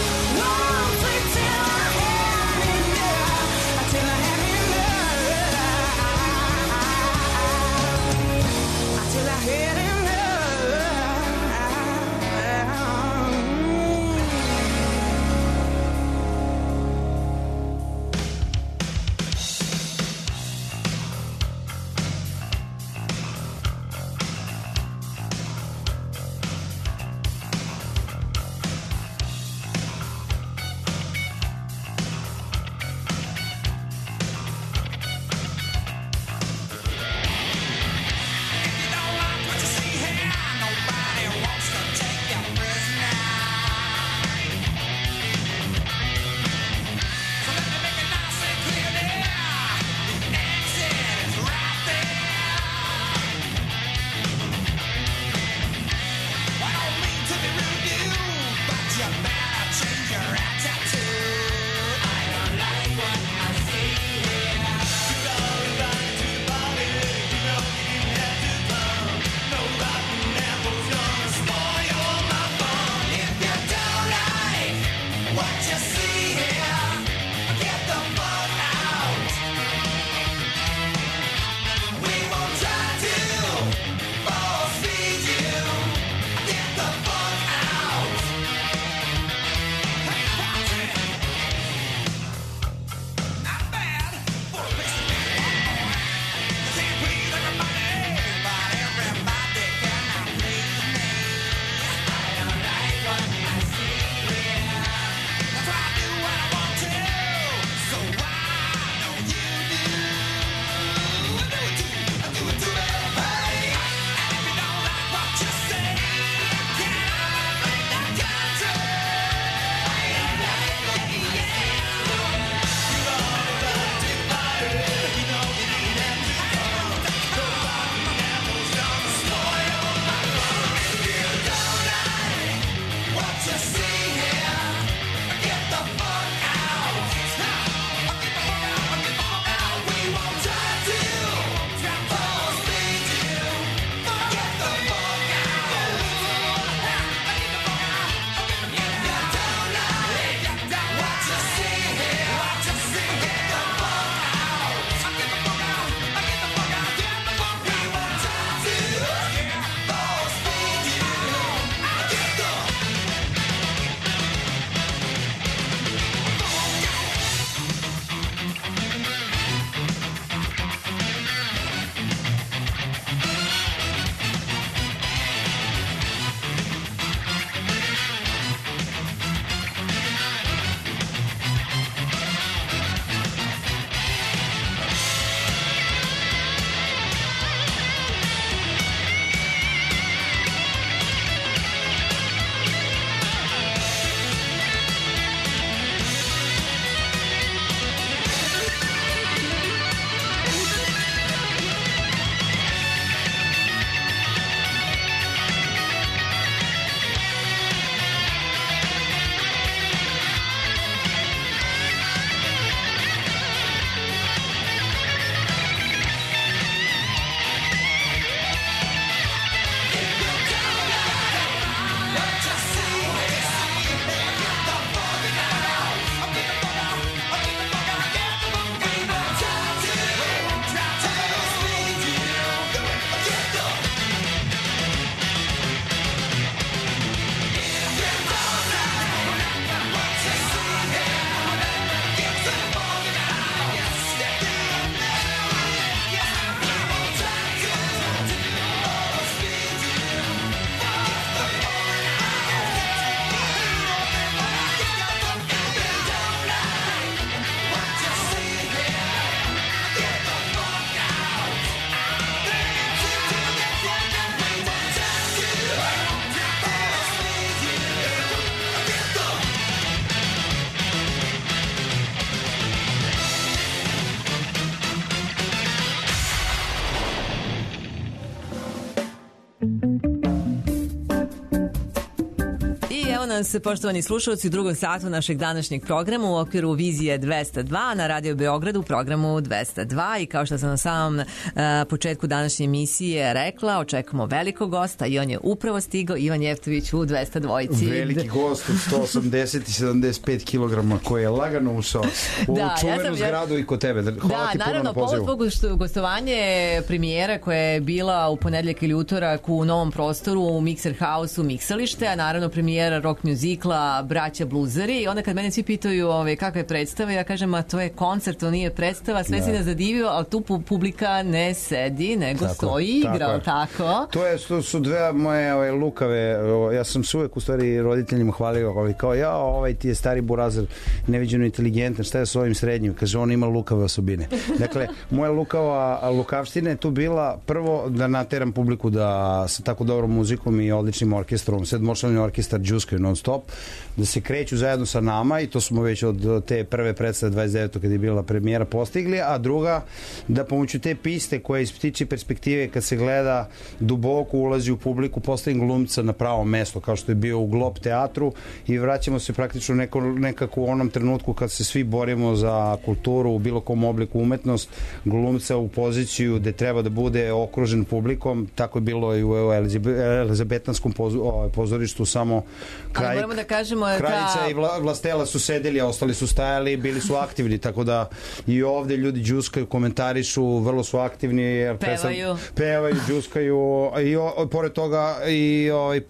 Evo nas, poštovani slušalci, u drugom satu našeg današnjeg programa u okviru Vizije 202 na Radio Beogradu u programu 202 i kao što sam na samom početku današnje emisije rekla, očekujemo velikog gosta i on je upravo stigao, Ivan Jeftović u 202. Veliki gost od 180 i 75 kilograma koji je lagano ušao u ovu čuvenu zgradu i kod tebe. Hvala ti puno na pozivu. Povod gostovanje premijera koja je bila u ponedeljak ili utorak u novom prostoru u Mixer House-u Miksalište, a naravno premijera rock muzikla Braća Bluzari. I onda kad mene svi pitaju kakva je predstava, ja kažem, a to je koncert, to nije predstava, sve si nas zadivio, ali tu publika ne sedi, nego stoji i igra, tako? To su dve moje lukave, ja sam se uvek u stvari roditeljima hvalio, kao ti je stari burazer, neviđeno inteligentan, šta je s ovim srednjim? Kaže, on ima lukave osobine. Dakle, moja lukavština je tu bila prvo da nateram publiku da sa tako dobrom muzikom i odličnim orkestrom, sedmočlani orkestar džuskaju non stop, da se kreću zajedno sa nama i to smo već od te prve predstave 29. kad je bila premijera postigli, a druga da pomoću te piste koja iz ptičje perspektive kad se gleda duboko ulazi u publiku, postavim glumca na pravo mesto kao što je bio u Glob teatru i vraćamo se praktično nekako u onom trenutku kad se svi borimo za kulturu u bilo kom obliku umetnost, glumca u poziciju gde treba da bude okružen publikom, tako je bilo i u Elizabetanskom pozorištu, samo moramo da kažemo Kraljica i Vlastela su sedeli, a ostali su stajali, bili su aktivni, tako da i ovde ljudi džuskaju, komentarišu, vrlo su aktivni, pevaju, džuskaju i pored toga i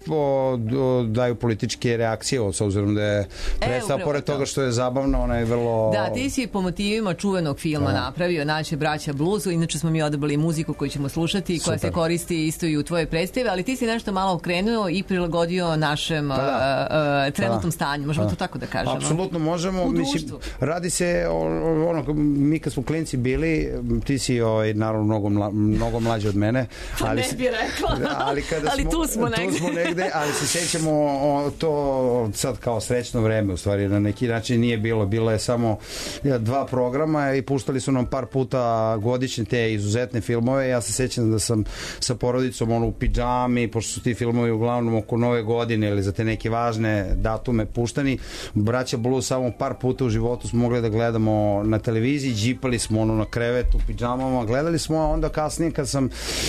daju političke reakcije, s obzirom da je predstava, pored toga što je zabavno, ona je vrlo... Da, ti si po motivima čuvenog filma napravio naše Braća Bluzu, inače smo mi odabrali muziku koju ćemo slušati i koja se koristi isto i u tvojoj predstavi, ali ti si nešto malo okrenuo i prilagodio našem trenutnom stanju, možemo to tako da kažemo. Apsolutno možemo, mislim, radi se mi kad smo klinci bili, ti si naravno mnogo mlađi od mene, ali ne bi rekla, ali tu smo negde, ali se sećamo to sad kao srećno vreme, u stvari na neki način nije bilo je samo 2 programa i puštali su nam par puta godišnje te izuzetne filmove. Ja se sećam da sam sa porodicom u pidžami, pošto su ti filmovi uglavnom oko Nove godine ili za te neke važne datume puštani. Braća Blues samo par puta u životu smo mogli da gledamo na televiziji, džipali smo na krevetu, pidžamama, gledali smo, a onda kasnije kad sam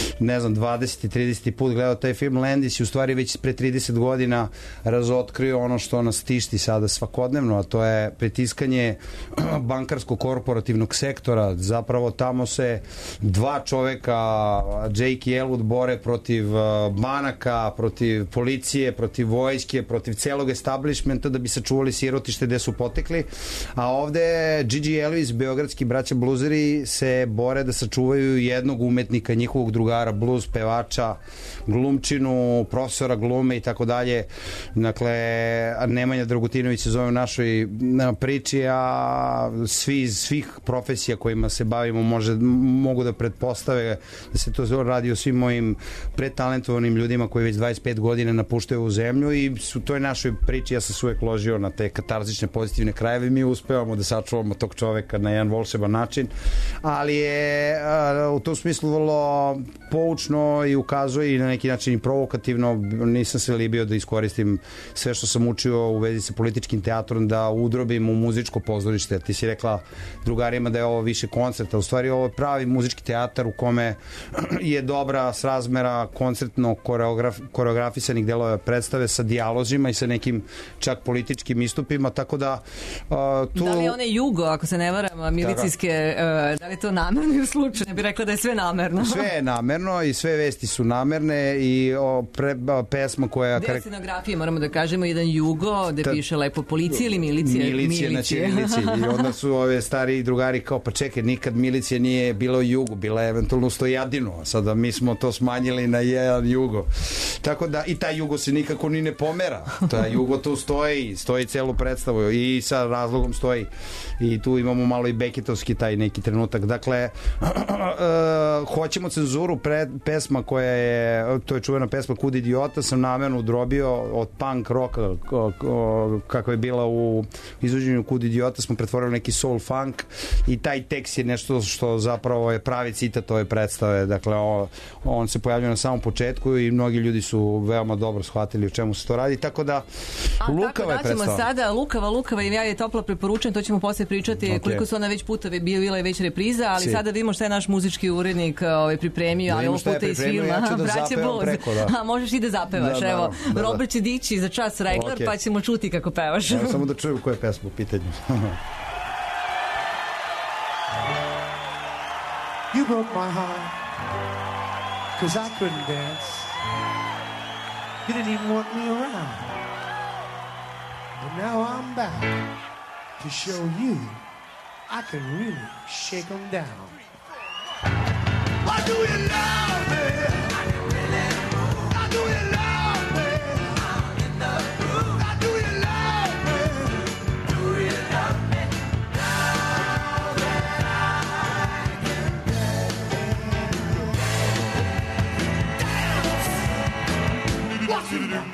20. 30. put gledao taj film Landis i u stvari već pre 30 godina razotkrio ono što nas tišti sada svakodnevno, a to je pritiskanje bankarsko-korporativnog sektora. Zapravo tamo se 2 čoveka, Jake i Elwood, bore protiv banaka, protiv policije, protiv vojske, protiv celog establishmenta da bi sačuvali sirotište gde su potekli, a ovde Gigi Elvis, beogradski Braća Bluzari se bore da sačuvaju jednog umetnika, njihovog drugara, blues pevača, glumčinu, profesora glume i tako dalje. Dakle, Nemanja Dragutinović se zove u našoj priči, a svi iz svih profesija kojima se bavimo mogu da pretpostave da se to radi o svim mojim pretalentovanim ljudima koji već 25 godina napuštaju u zemlju i u toj našoj priči ja sam se uvek ložio na te katarzične pozitivne krajeve. Mi uspevamo da sačuvamo tog čoveka na jedan volšeban način, ali je u tom smislu vrlo poučno i ukazuje i na neki način i provokativno. Nisam se libio da iskoristim sve što sam učio u vezi sa političkim teatrom da udrobim u muzičko pozorište. Ti si rekla drugarima da je ovo više koncerta, u stvari ovo je pravi muzički teatar u kome je dobra srazmera koncertno koreografisanih delova predstave sa dijalozima i sa nekim čak političkim istupima, tako da tu... Da li je one Jugo, ako se ne varam, milicijske, da li je to namerno ili slučajno? Bi rekla da je sve namerno. Sve je namerno i sve vesti su namerne i pesma koja... Deo scenografije, moramo da kažemo, jedan Jugo, gde piše lepo policija ili milicija? Milicija na ćirilici. I onda su ove stari drugari kao, pa čekaj, nikad milicija nije bila u Jugu, bila je eventualno Stojadinu, a sada mi smo to smanjili na jedan Jugo. Tako da, i taj Jugo se nikako ni ne pomera. Taj Jugo tu stoji celu predstavu i sa razlogom stoji. I tu imamo malo i beketovski taj neki trenutak. Dakle, hoćemo cenzuru, pesma koja je, to je čuvena pesma Kud idiota, sam namerno udrobio od punk rocka kako je bila u izvođenju Kud idiota, smo pretvorili neki soul funk i taj tekst je nešto što zapravo je pravi citat ove predstave. Dakle, on se pojavljuje na samom početku i mnogi ljudi su veoma dobro shvatili o čemu se to radi. Tako tako da lukava je predstava. Sada lukava i ja je toplo preporučujem, to ćemo posle pričati koliko su ona već puta bila je već repriza, ali sada vidimo šta je naš muzički urednik pripremio, ali ovog puta iz filma. Ja ću da zapevam preko, da. A možeš i da zapevaš, evo. Robert će dići za čas regler, pa ćemo čuti kako pevaš. Evo samo da čujem koja je pesma u pitanju. You broke my heart, 'cause I couldn't dance. You didn't even want me around. But now I'm back to show you I can really shake them down. Why do you love me? I can really move. Why do you love me? I'm in the groove. Why do you love me? Do you love me? Now that I can dance. What you do?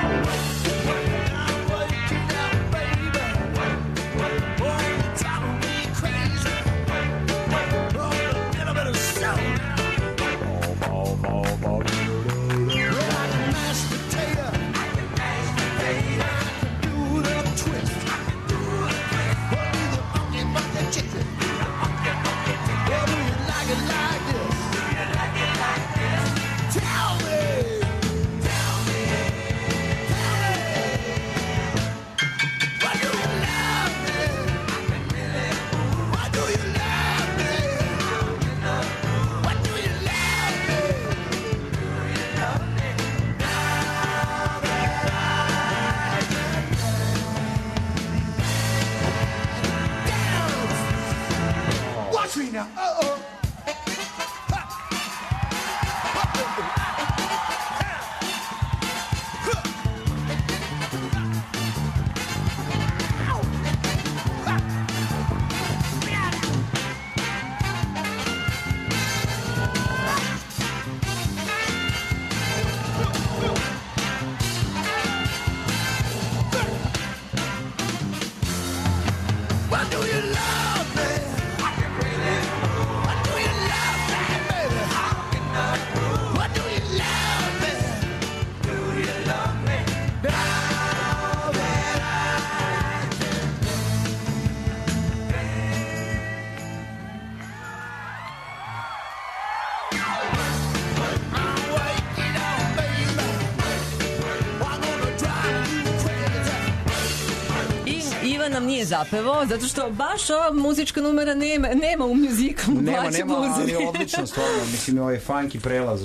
Nam nije zapevao, zato što baš ova muzička numera nema u muzikalu. Nema, ali odlično stvarno. Mislim, ovaj funky prelaz,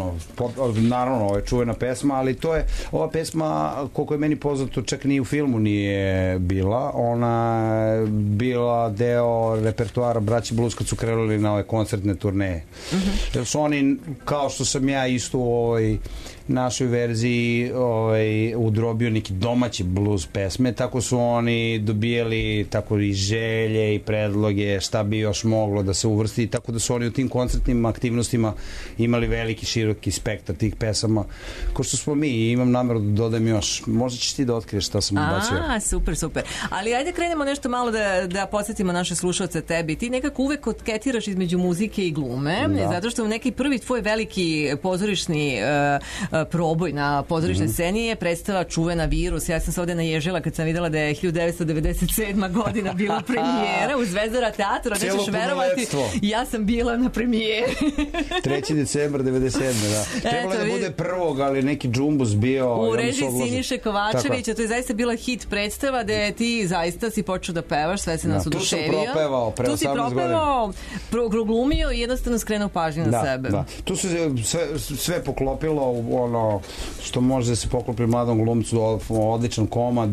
naravno, ovo je čuvena pesma, ali to je, ova pesma, koliko je meni poznato, čak ni u filmu nije bila. Ona je bila deo repertoara Braći Blues kad su krenuli na ove koncertne turneje. Jer su oni, kao što sam ja isto u ovoj našoj verziji udrobio neki domaći blues pesme, tako su oni dobijali tako i želje i predloge šta bi još moglo da se uvrsti, tako da su oni u tim koncertnim aktivnostima imali veliki široki spektar tih pesama, ko što smo mi, i imam nameru da dodajem još. Možda ćeš ti da otkriješ šta sam ubacio. Super. Ali ajde krenemo nešto malo da podsjetimo naše slušalce tebi. Ti nekako uvek kotketiraš između muzike i glume, zato što u neki prvi tvoj veliki pozorišni proboj na pozorišnoj sceni je predstava čuvena Virus. Ja sam se ovde naježila kad sam videla da je 1997. godina bila premijera u Zvezdara teatru. Nećeš verovati, ja sam bila na premijeri. 3. decembar 97. da. Trebalo je da bude prvog, ali neki džumbus bio u režiji Siniše Kovačevića. To je zaista bila hit predstava da ti zaista si počeo da pevaš, sve se nas oduševio. Tu sam propevao pre 18 godina. Tu si propevao, proglumio i jednostavno skrenuo pažnju na sebe. Tu se sve poklopilo u ono što može da se poklopi mladom glumcu, odličan komad,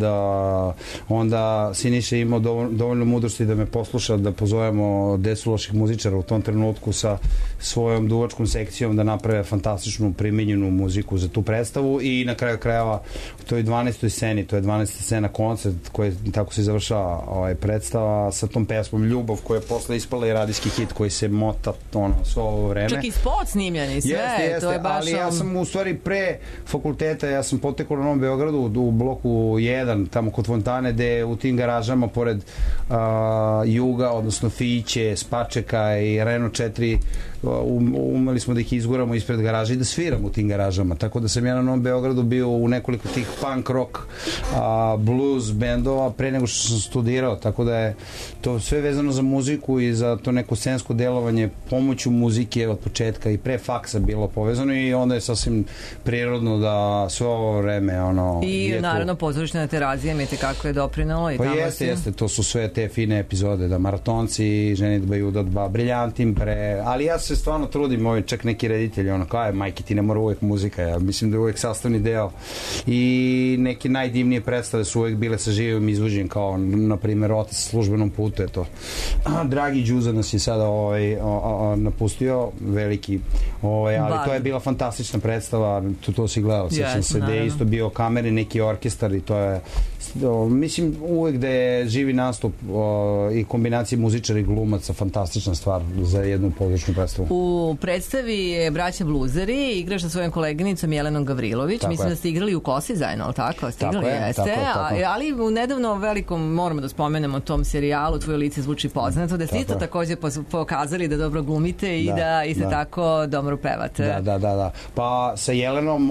onda Siniša imao dovoljno mudrosti da me posluša, da pozovemo 10 loših muzičara u tom trenutku sa svojom duvačkom sekcijom da naprave fantastičnu primenjenu muziku za tu predstavu i na kraju krajeva u toj 12. sceni, to je 12. scena koncert koji tako se završava predstava sa tom pesmom Ljubav koja je posle ispala i radijski hit koji se mota sve ovo vreme. Čak i spot snimljeni, sve. Jeste, to je baš ali ja sam u stvari pre fakulteta, ja sam potekao na Novom Beogradu u bloku 1, tamo kod Fontane, gde u tim garažama, pored Juga, odnosno Fiće, Spačeka i Renault 4, umeli smo da ih izguramo ispred garaža i da sviramo u tim garažama. Tako da sam ja na Novom Beogradu bio u nekoliko tih punk rock, blues bendova pre nego što sam studirao. Tako da je to sve vezano za muziku i za to neko scensko delovanje pomoću muzike od početka i pre faksa bilo povezano i onda je sasvim prirodno da sve ovo vreme i naravno pozorište na Terazijama je tekako je doprinalo i pa tamo jeste, to su sve te fine epizode, da Maratonci, Ženitba i udodba, Briljantim ali ja se stvarno trudim, čak neki reditelji kao je, majke, ti ne mora uvek muzika, ja mislim da je uvek sastavni deo i neke najdivnije predstave su uvek bile sa živim izvođenjem, kao na primjer Otac službenom putu je to. Dragi Đuza nas je sada napustio, veliki, ali to je bila fantastična predstava, to si gledao, sjećam se, gde je isto bio kamere, neki orkestar i to je, mislim, uvek da je živi nastup i kombinacija muzičara i glumaca fantastična stvar za jednu pozorišnu predstavu. U predstavi je Braća Bluzeri, igraš sa svojom koleginicom Jelenom Gavrilović, tako mislim da ste igrali u Kosi zajedno, ali tako? Ste igrali, jeste, ali u nedavno velikom, moramo da spomenemo tom serijalu, Tvoje lice zvuči poznato, da ste isto takođe pokazali da dobro glumite i da isto tako dobro pevate. Da. Pa sa Jelenom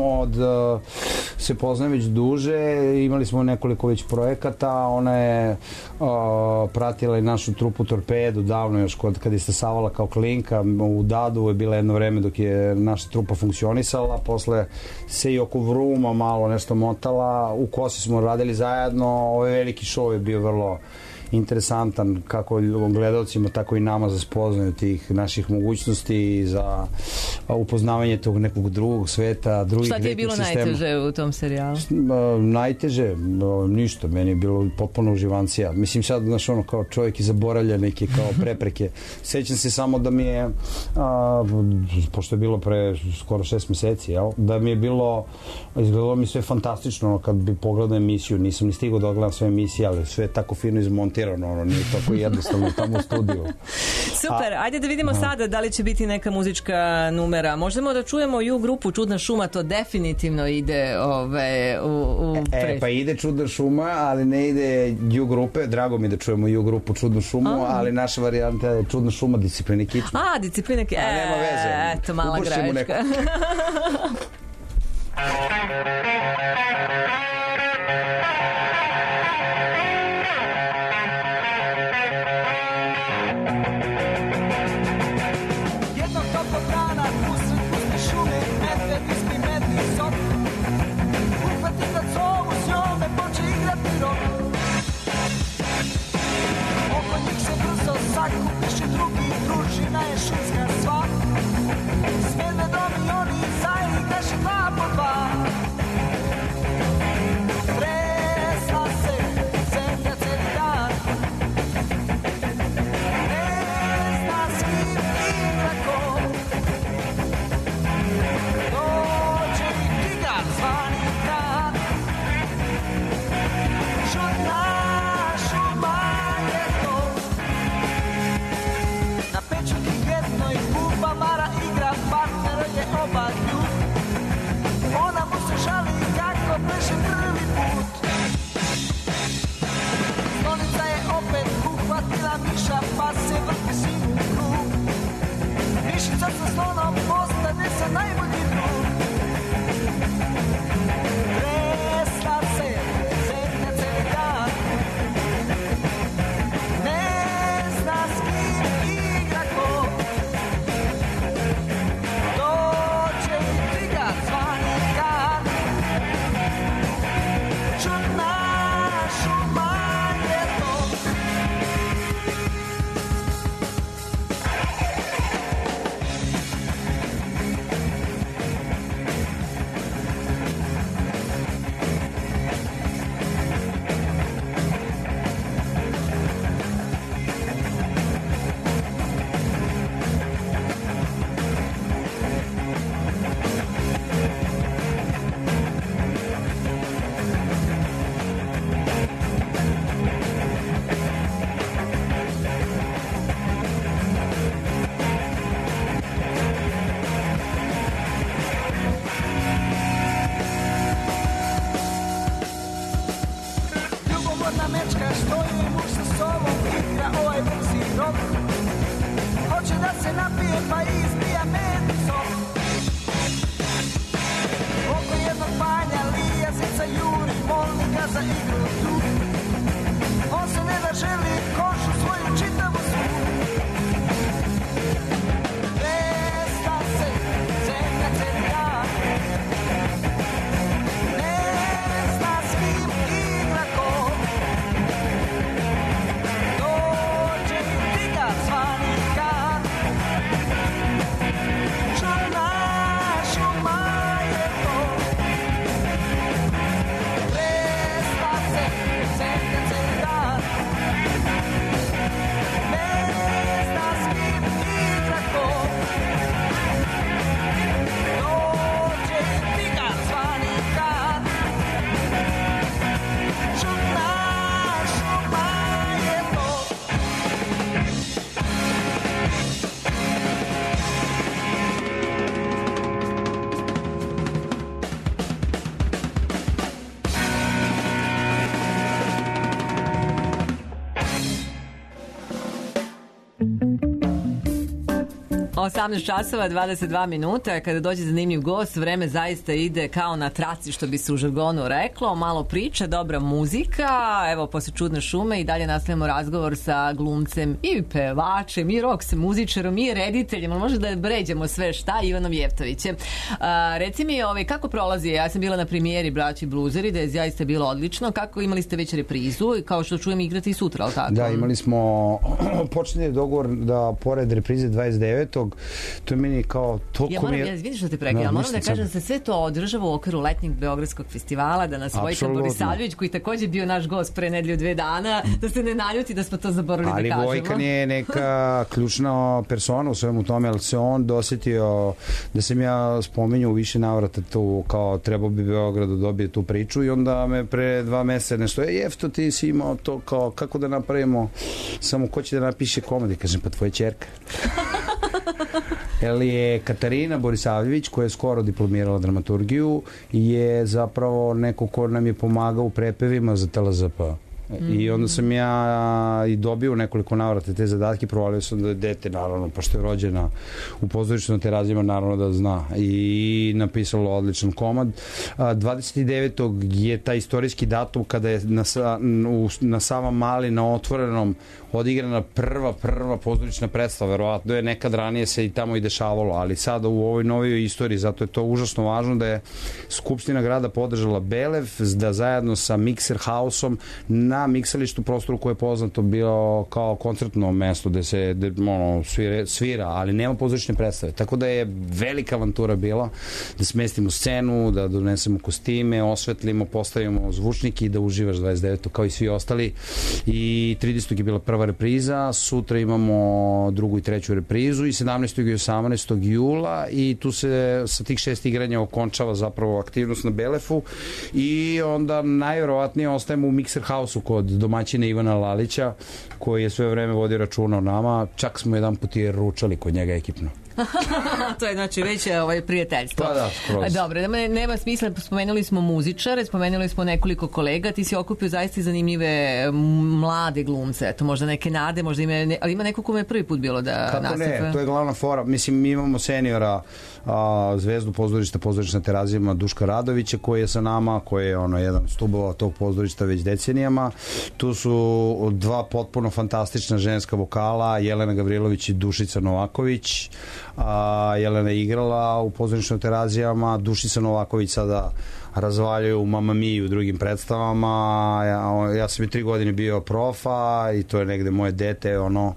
se poznajem već duže, imali smo nekoliko već projekata, ona je pratila i našu trupu Torpedu davno još kad je stasavala kao klinka, u Dadu je bila jedno vreme dok je naša trupa funkcionisala, posle se i oko Vruma malo nešto motala, u Kosi smo radili zajedno, ovaj veliki show je bio vrlo interesantan kako gledalcima, tako i nama za spoznaju tih naših mogućnosti i za upoznavanje tog nekog drugog sveta, drugih šta ti je bilo sistema. Najteže u tom serijalu? Najteže? Ništa, meni je bilo potpuno uživancija. Mislim sad, znaš, kao čovjek i zaboravlja neke kao prepreke. Sećam se samo da mi je pošto je bilo pre skoro 6 meseci, da mi je bilo, izgledalo mi sve fantastično kad bi pogledao emisiju, nisam ni stigao da odgledam sve emisije, ali sve je tako fino izmontirano, nije tako jednostavno tamo u studiju. Super, ajde da vidimo sada da li će biti neka muzička numera. Možemo da čujemo ju grupu Čudna šuma, to definitivno ide u pa ide Čudna šuma, ali ne ide ju grupe, drago mi da čujemo ju grupu Čudnu šumu, ali naša varijanta je Čudna šuma Discipline kičme. Discipline kičme, nema veze. Eto, mala greška. Sakupiš i drugi, družina je šumska sva. Smedve domi oni zajednaš 2 po 2. Tresla se zemlja celi dan. Ne zna s kim igra ko. Dođe i tigar zvani dan. Čudna šuma je to. Na pečuti jednoj buba mara igra, partner je oba ljub. 18 časova 22 minuta, kada dođe zanimljiv gost, vreme zaista ide kao na traci, što bi se u žargonu reklo, malo priče, dobra muzika, evo posle čudne šume i dalje nastavljamo razgovor sa glumcem i pevačem i rock muzičarom i rediteljem, ali može da bređamo sve šta, Ivanom Jeftovićem. Reci mi, kako prolazi, ja sam bila na premijeri Braći Bluzeri, da je zaista bilo odlično, kako imali ste već reprizu i kao što čujem igrati i sutra, ali tako? Da, imali smo počinje dogovor da pored reprize 29. to je meni kao toliko mi je... Vidiš što te prekida, ali moram da kažem da se sve to održava u okviru letnjeg Beogradskog festivala, da nas Vojka Borisavljević, koji takođe bio naš gost pre nedelju 2 dana, da se ne naljuti da smo to zaboravili da kažemo. Ali Vojkan je neka ključna persona u svemu tome, ali se on dosetio da sam ja spominjao u više navrata tu kao trebao bi Beograd da dobije tu priču i onda me pre 2 meseca nešto Jefto, ti si imao to kao kako da napravimo, samo ko će da napiše komedi, kažem pa tvoja ćerka. Jer je Katarina Borisavljević, koja je skoro diplomirala dramaturgiju, je zapravo neko ko nam je pomagao u prepevima za TLZP. I onda sam ja i dobio nekoliko navrata te zadatke, provalio sam da je dete, naravno, pošto je rođena u pozorištu na Terazijama, naravno da zna, i napisalo odličan komad. 29. je taj istorijski datum kada je na Savamali na otvorenom odigrana prva pozorišna predstava, verovatno je nekad ranije se i tamo i dešavalo, ali sada u ovoj novijoj istoriji, zato je to užasno važno da je Skupština grada podržala Belev, da zajedno sa Mixer House-om na miksalištu prostoru koje je poznato bio kao koncertno mesto gde se svira, ali nema pozorišne predstave. Tako da je velika avantura bila da smestimo scenu, da donesemo kostime, osvetlimo, postavimo zvučnike i da uživaš 29. kao i svi ostali. I 30. je bila prva repriza, sutra imamo drugu i treću reprizu i 17. i 18. jula i tu se sa tih 6 igranja okončava zapravo aktivnost na Belefu i onda najverovatnije ostajemo u Mixer House-u kod domaćina Ivana Lalića, koji je sve vreme vodio računa o nama, čak smo jedan put i ručali kod njega ekipno. To je znači već prijateljstvo. Pa da, skroz. Dobro, nema smisla, spomenuli smo muzičare, spomenuli smo nekoliko kolega, ti si okupio zaista zanimljive mlade glumce, eto možda neke nade, možda ali ima neko kome je prvi put bilo da nastupe. Kako ne, to je glavna fora. Mislim, mi imamo seniora, zvezdu pozorišta na Terazijama Duška Radovića, koji je sa nama, koji je jedan stubova tog pozorišta već decenijama. Tu su 2 potpuno fantastična ženska vokala, Jelena Gavrilović i Dušica Novaković. Jelena je igrala u pozorištu na Terazijama, Dušica Novaković sada razvaljuje u Mamma Mia i u drugim predstavama. Ja sam i 3 godine bio profa i to je negde moje dete,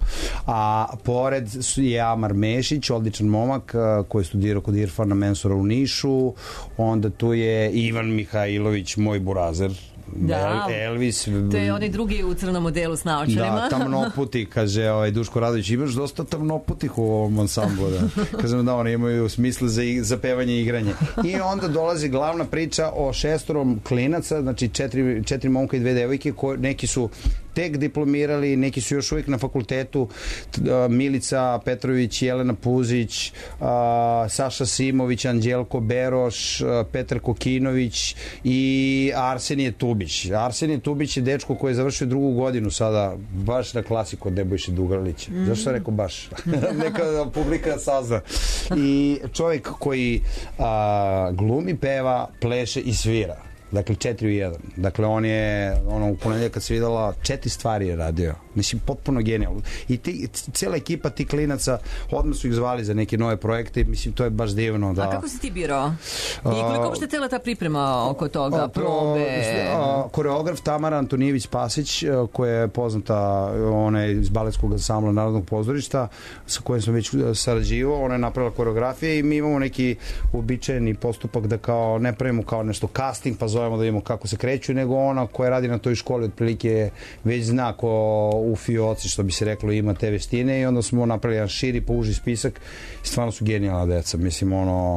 a pored je Amar Mešić, odličan momak koji je studirao kod Irfana Mensura u Nišu, onda tu je Ivan Mihajlović, moj burazer, da, Elvis. To je onaj drugi u crnom modelu s naočarima. Da, tamnoputi, kaže Duško Radović, imaš dosta tamnoputih u ovom ansamblu. Kažem da oni imaju smisla za pevanje i igranje. I onda dolazi glavna priča o 6 klinaca, znači 4 momka i 2 devojke, neki su tek diplomirali, neki su još uvijek na fakultetu, Milica Petrović, Jelena Puzić, Saša Simović, Anđelko Beroš, Petar Kokinović i Arsenije Tubić. Arsenije Tubić je dečko koji je završio 2. godinu sada, baš na klasiku od Nebojše Dugralića. Zašto sam rekao baš? Neka publika sazna. I čovjek koji glumi, peva, pleše i svira. Dakle, 4 u 1. Dakle, on je, u ponedjeljak kad se videla, 4 stvari je radio. Mislim, potpuno genijalno. I cijela ekipa tih klinaca, odmah su ih zvali za neke nove projekte. Mislim, to je baš divno. Da... A kako si ti birao? I koliko uopšte tela ta priprema oko toga? Probe? Koreograf Tamara Antonijević-Spasić, koja je poznata, ona je iz baletskog ansambla Narodnog pozorišta, sa kojim sam već sarađivao. Ona je napravila koreografije i mi imamo neki uobičajeni postupak da kao ne pravimo kao nešto casting, pa zovemo da vidimo kako se kreću, nego ona koja radi na toj školi otprilike već zna ko u fioci, što bi se reklo, ima te veštine i onda smo napravili jedan širi pa uži spisak. Stvarno su genijalna deca, mislim,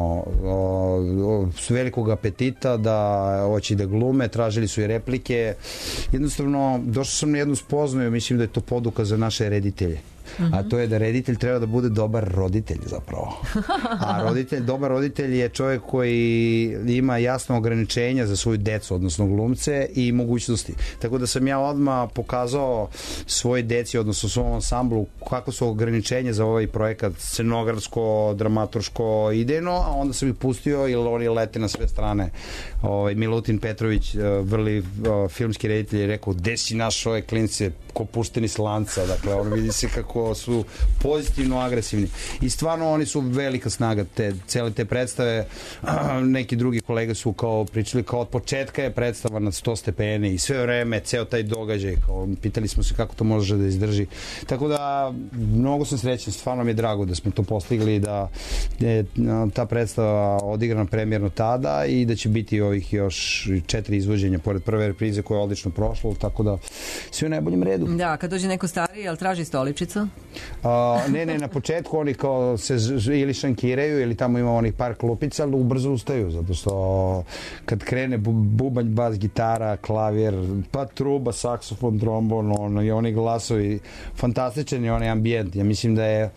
s velikog apetita da hoće da glume, tražili su i replike. Jednostavno, došao sam na jednu spoznaju, mislim da je to poduka za naše reditelje. a to je da reditelj treba da bude dobar roditelj zapravo. A dobar roditelj je čovjek koji ima jasno ograničenja za svoju decu, odnosno glumce i mogućnosti. Tako da sam ja odmah pokazao svoj deci, odnosno svom ansamblu, kako su ograničenja za ovaj projekat scenografsko, dramaturško, idejno, a onda sam ih pustio jer oni lete na sve strane. Milutin Petrović, vrli filmski reditelj, je rekao, gde si naš ove klince ko pušteni s lanca, dakle, ono vidi se kako su pozitivno agresivni. I stvarno oni su velika snaga cele te predstave. Neki drugi kolege su kao pričali kao od početka je predstava na 100 stepeni i sve vreme, ceo taj događaj, kao, pitali smo se kako to može da izdrži. Tako da, mnogo sam srećan, stvarno mi je drago da smo to postigli, da je ta predstava odigrana premijerno tada i da će biti ovih još 4 izvođenja pored prve reprize koja je odlično prošla, tako da sve u najboljem redu. Da, kad dođe neko stariji, jel traži stoličicu? Ne, na početku oni kao se ili šankiraju ili tamo ima onih par klupica, ali ubrzo ustaju, zato što kad krene bubanj, bas, gitara, klavir, pa truba, saksofon, trombon, i oni glasovi, fantastičan je onaj ambijent. Ja mislim da je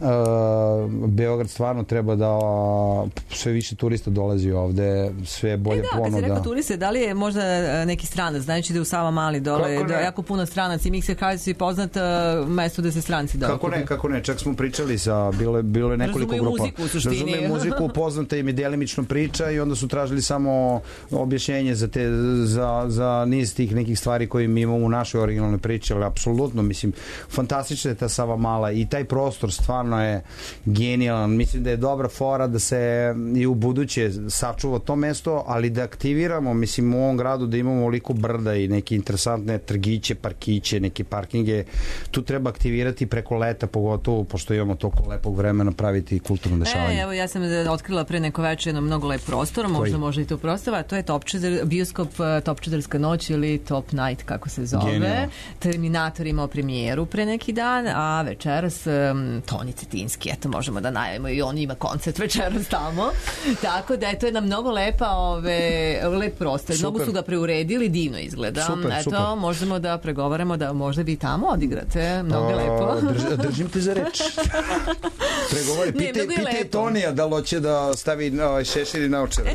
Beograd stvarno treba da sve više turista dolazi ovde, sve bolje ponuda. Kad si rekao turiste, da li je možda neki stranac, znajući da je u Savamali dole, da je jako puno stranaca i Mikser Kraljević je poznat mesto da se stranci dole. Kako ne, čak smo pričali sa, bilo je nekoliko grupa. Muziku u suštini. Razumeju muziku, poznata im je delimično priča i onda su tražili samo objašnjenje za niz tih nekih stvari koje mi imamo u našoj originalnoj priči, ali apsolutno, mislim, fantastična je ta Savamala i taj prostor stvarno je genijalan. Mislim da je dobra fora da se i u buduće sačuva to mesto, ali da aktiviramo, mislim, u ovom gradu da imamo oliko brda i neke interesantne trgiće, parkiće, neke parkinge, tu treba aktivirati preko leta, pogotovo pošto imamo toliko lepog vremena praviti kulturno dešavanje. Evo, ja sam otkrila pre neko večer jedno mnogo lep prostor, možda i to prostava, to je bioskop Topčiderska noć ili Top Night, kako se zove. Genial. Terminator imao premijeru pre neki dan, a večeras Toni Cetinski, eto, možemo da najavimo i on ima koncert večeras tamo. Tako da je to jedna mnogo lepa lep prostor. Mnogo su ga preuredili, divno izgleda. Eto, možemo da pregovaramo da možda vi tamo odigrate. Mnogo lepo. Držim te za reč. Pregovori, pitaj Tonija da li hoće da stavi šešir i naočare.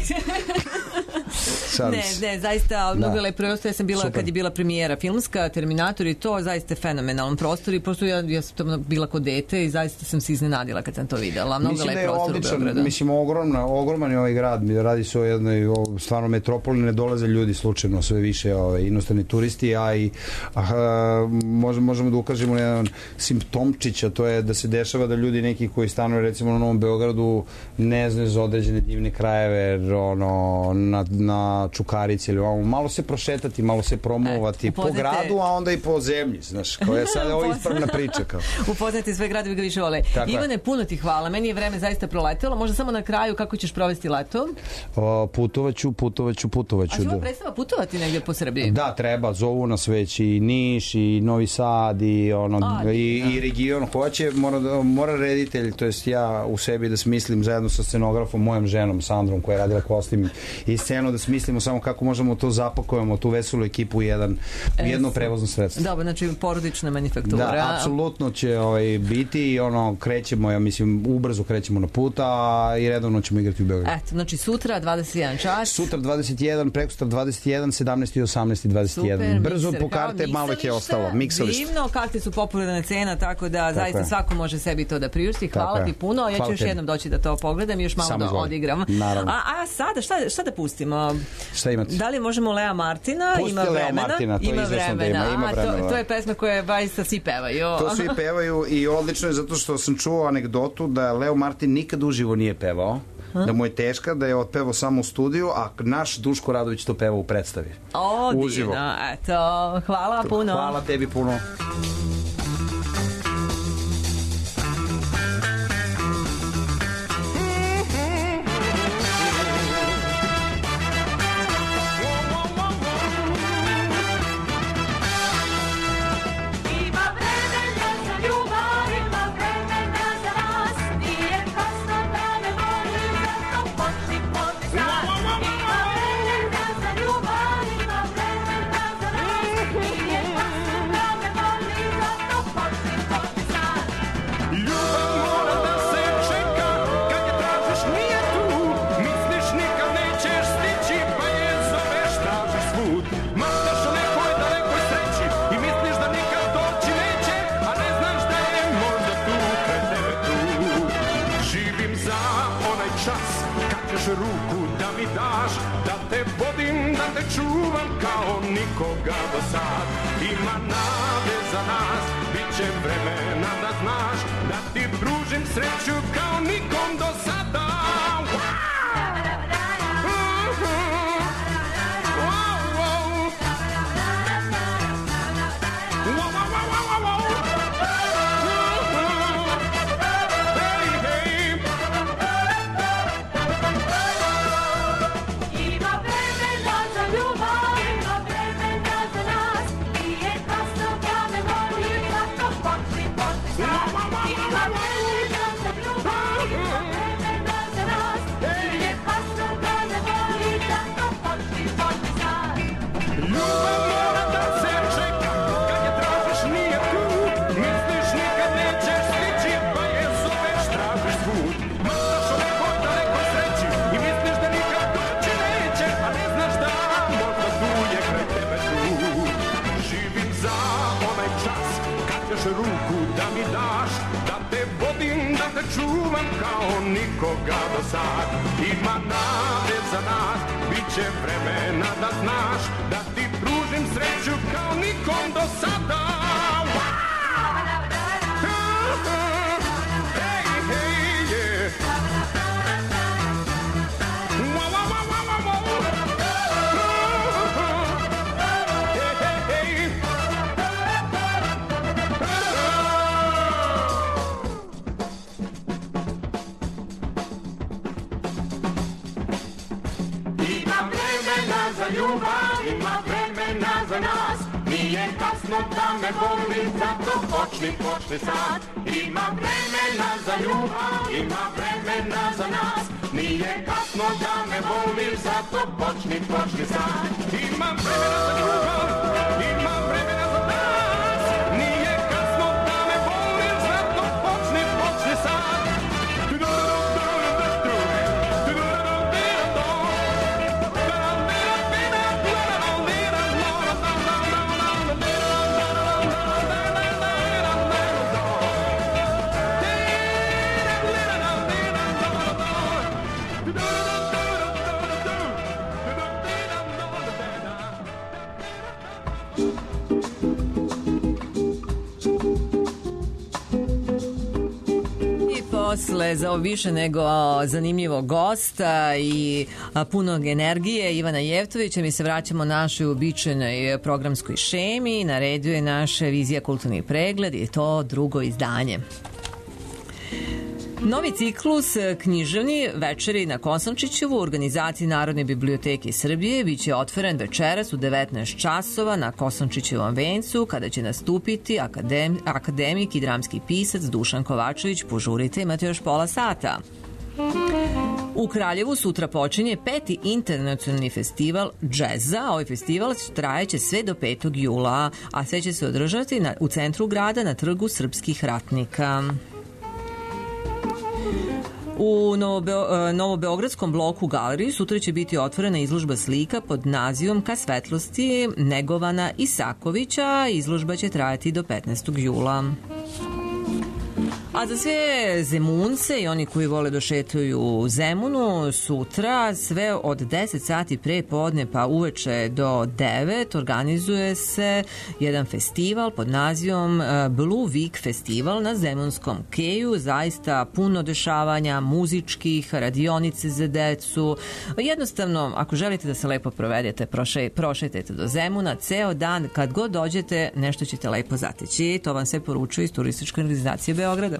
Ne, zaista mnogo je lepo prostor. Ja sam bila kad je bila premijera filmska, Terminator i to, zaista fenomenalan prostor i prosto ja sam tamo bila kod dete i zaista sam se iznenadila kad sam to videla. Mnogo lep prostor u Beogradu. Mislim, ogroman je ovaj grad. Radi se o jednoj stvarno metropoli, ne dolaze ljudi slučajno, sve više inostrani turisti, a i možemo da ukažemo na jedan simptomčić, a to je da se dešava da ljudi neki koji stanuju recimo na Novom Beogradu ne znaju za određene divne krajeve, na Čukarici ili malo se prošetati, malo se promovati po gradu, a onda i po zemlji, znaš, kao je sad ovo ispravna priča. Upoznati sve gradovi ga više vole. Ivane, puno ti hvala, meni je vreme zaista proletelo, možda samo na kraju kako ćeš provesti leto? Putovaću. A ćemo predstava putovati negdje po Srbiji? Da, treba, zovu nas već i Niš i Novi Sad i region hoće, mora reditelj, to jest ja u sebi da smislim zajedno sa scenografom, mojom ženom Sandrom koja je radila kostim i scenu, da smislimo samo kako možemo to zapakujemo, tu veselu ekipu u jedno prevozno sredstvo. Dobro, znači porodična manufaktura. Da, apsolutno će biti i krećemo, ja mislim, ubrzo krećemo na put, a i redovno ćemo igrati u Beogradu. Eto, znači sutra 21 čas. Sutra 21, prekosutra 21, 17 i 18 i 21. Super, brzo po karte, malo ih je ostalo. Miksalište. Divno, karte su popularna cena, tako da zaista svako može sebi to da priušti. Hvala ti puno, ja ću još jednom doći da to pogledam i još malo da odigram. A sada, šta da pustimo? Šta imate? Da li možemo Lea Martina? Ima vremena. To je pesma koju zaista svi pevaju. To svi pevaju i odlično je zato što sam čuo anegdotu da Leo Martin nikad uživo nije pevao. Da mu je teška, da je otpevao samo u studiju, a naš Duško Radović to peva u predstavi. Uživo. Eto, hvala puno. Hvala tebi puno. kažeš ruku da mi daš, da te vodim, da te čuvam kao nikoga do sad. Ima nade za nas, bit će vremena da znaš, da ti pružim sreću kao nikom do sada. Čuvam kao nikoga do sad. Ima nade za nas, bit će vremena da znaš, da ti pružim sreću kao nikom do sada. Hey, hey, yeah. Ljubav, ima vremena za nas, nije kasno da me voli, zato počni sad. Ima vremena za ljubav, ima vremena za nas, nije kasno da me voli, zato počni sad. Ima vremena za ljubav, ima vremena za nas, nije kasno da me voli, zato počni sad. Posle za više nego zanimljivog gosta i punog energije Ivana Jevtovića mi se vraćamo našoj uobičajenoj programskoj šemi. Na redu je naša Vizija kulturni pregled i to drugo izdanje. Novi ciklus književni večeri na Kosančićevu u organizaciji Narodne biblioteke Srbije biće otvoren večeras u 19 časova na Kosančićevom vencu kada će nastupiti akademik i dramski pisac Dušan Kovačević. Požurite, imate još pola sata. U Kraljevu sutra počinje 5. internacionalni festival džeza. Ovaj festival trajeće sve do 5. jula, a sve će se održati u centru grada na trgu srpskih ratnika. U Novobeogradskom bloku galeriji sutra će biti otvorena izložba slika pod nazivom Ka svetlosti Negovana Isakovića. Izložba će trajati do 15. jula. A za sve Zemunce i oni koji vole da šetaju u Zemunu, sutra sve od 10 sati pre podne pa uveče do 9 organizuje se jedan festival pod nazivom Blue Week Festival na Zemunskom keju. Zaista puno dešavanja, muzičkih, radionice za decu. Jednostavno, ako želite da se lepo provedete, prošetajte do Zemuna. Ceo dan, kad god dođete, nešto ćete lepo zateći. To vam se poručuje iz Turističke organizacije Beograda.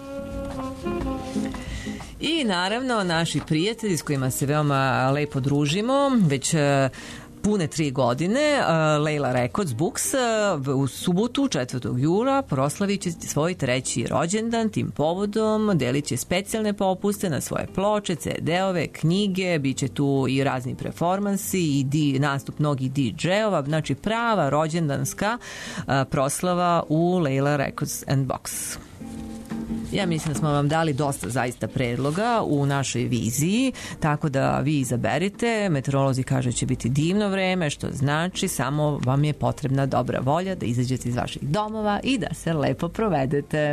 I naravno naši prijatelji s kojima se veoma lepo družimo već pune 3 godine, Leila Records Books u subotu 4. jula proslavit će svoj 3. rođendan. Tim povodom delit će specijalne popuste na svoje ploče, CD-ove, knjige, bit će tu i razni performansi i nastup mnogih DJ-ova, znači prava rođendanska proslava u Leila Records and Box. Ja mislim da smo vam dali dosta zaista predloga u našoj viziji, tako da vi izaberite. Meteorolozi kaže će biti divno vreme, što znači samo vam je potrebna dobra volja da izađete iz vaših domova i da se lepo provedete.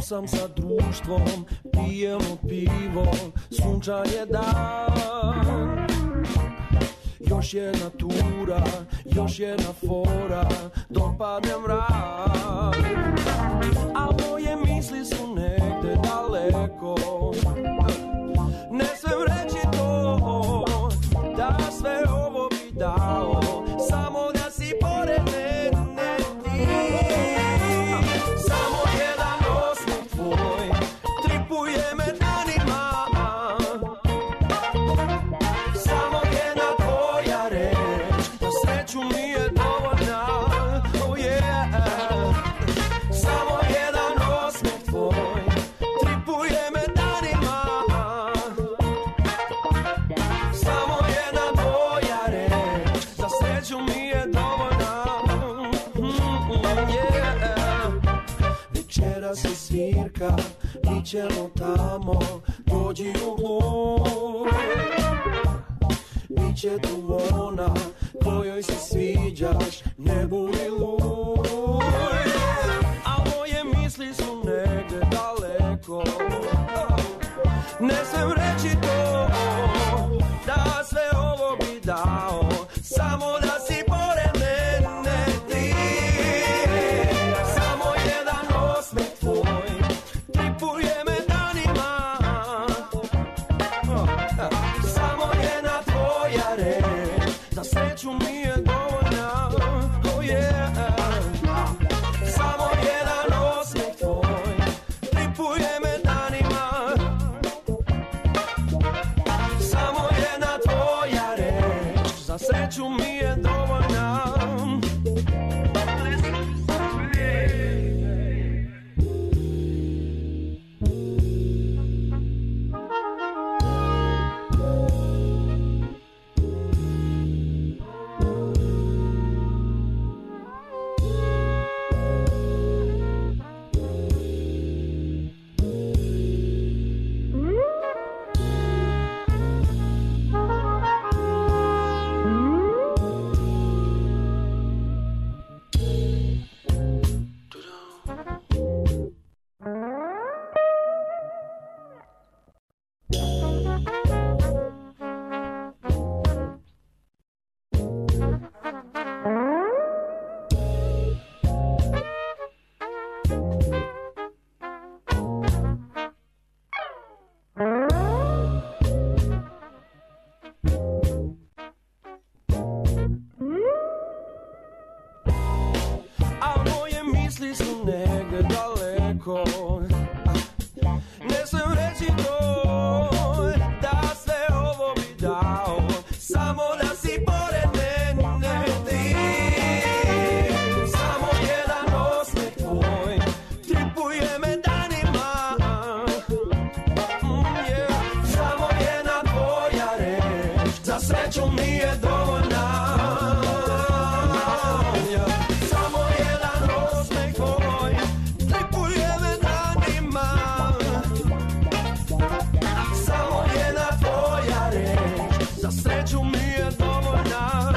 sam sa društvom, pijemo pivo, sunčan je dan. Još jedna tura, još jedna fora, dopadne mrak. A moje misli su negde daleko, ne smem reći to, da sve ovo bi dao, samo da si pored mene ti. Samo jedan osmeh tvoj tripuje me danima, samo jedna tvoja reč da sreću mi je dovoljna, oh yeah. Samo jedan osmeh tvoj tripuje me danima, samo jedna tvoja reč za sreću mi je dovoljna, yeah. Večeras se svirka, mi ćemo tamo, dođi u glub. Biće tu ona kojoj se sviđaš, ne budi luj. A moje misli su negde daleko, ne smem reći to, da sve ovo bi dao, samo da si pored mene ti. Samo jedan osmeh tvoj tripuje me danima, samo jedna tvoja reč za sreću mi je dovoljna, oh yeah. Samo jedan osmeh tvoj tripuje me danima, samo jedna tvoja reč za sreću mi je dovoljna. A moje misli su negde daleko, ne smem reći to, da sve ovo bi dao, samo da si pored mene ti. Samo jedan osmeh tvoj tripuje me danima, yeah. Samo jedna tvoja reč za sreću mi je dovoljna, yeah. Samo jedan osmeh tvoj tripuje me danima, samo jedna tvoja reč za sreću mi je dovoljna.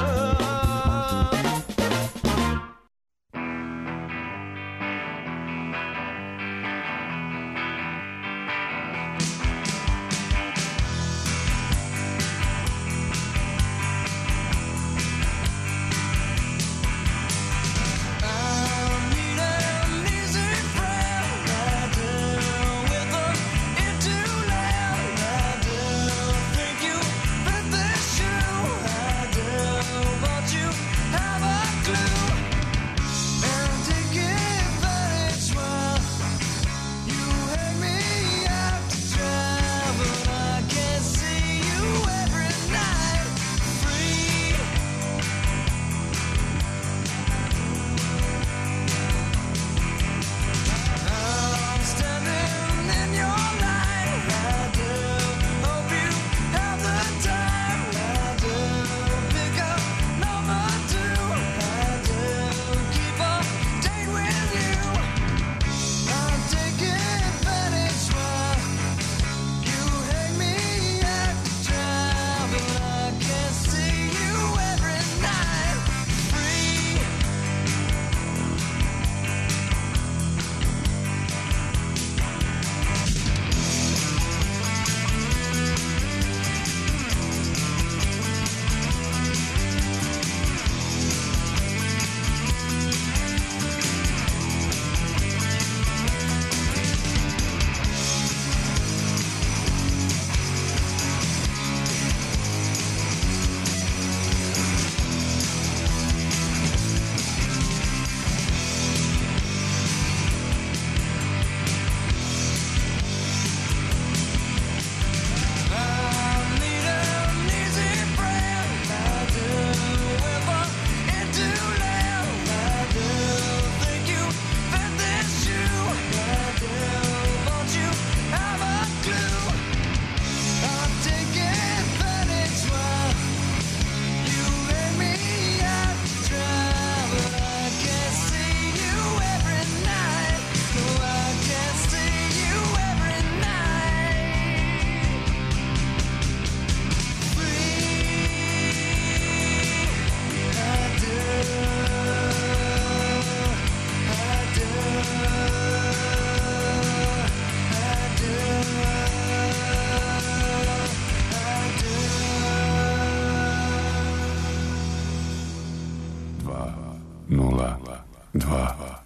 This 2.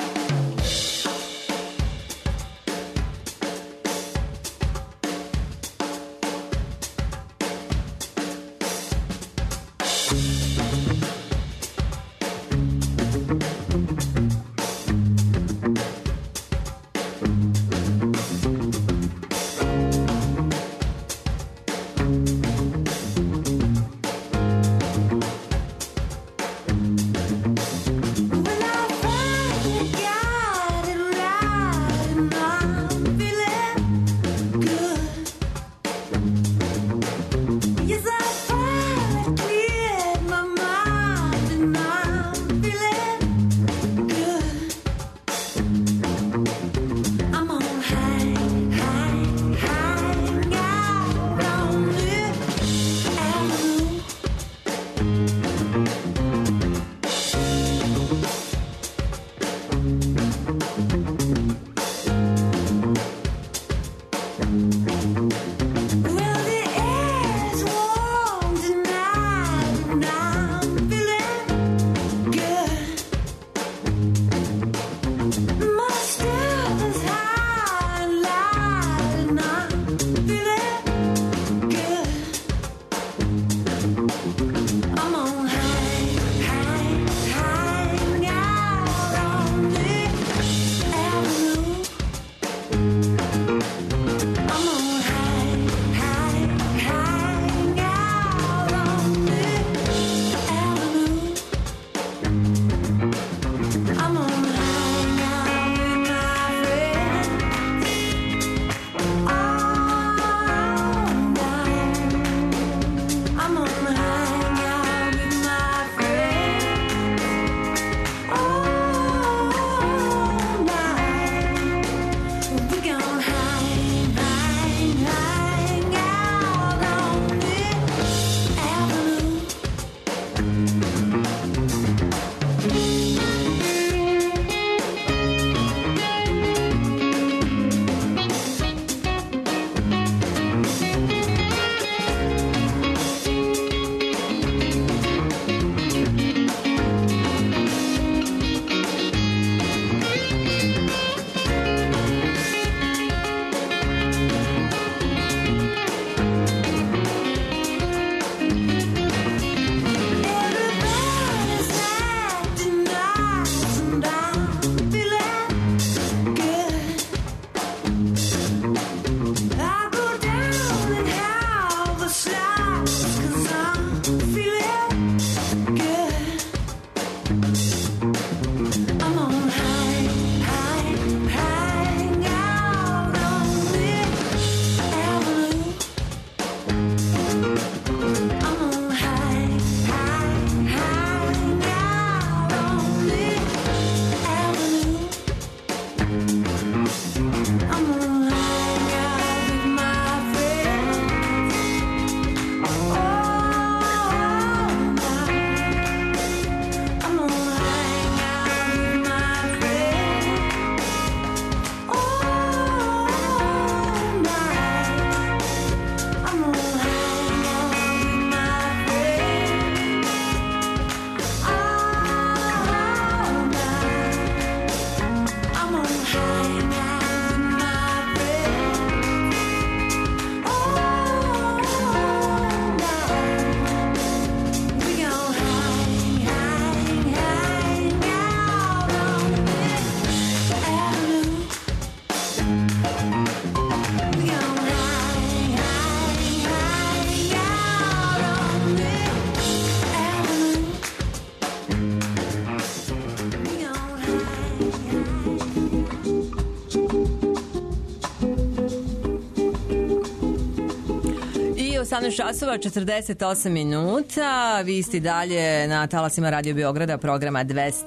I 18 časova 48 minuta, vi ste dalje na talasima Radio Beograda programa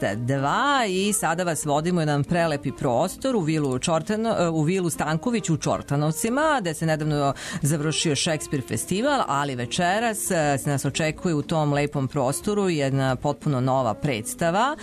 202 i sada vas vodimo jedan prelepi prostor u vilu Stanković u Čortanovcima, gde se nedavno završio Šekspir festival, ali večeras se nas očekuje u tom lepom prostoru jedna potpuno nova predstava,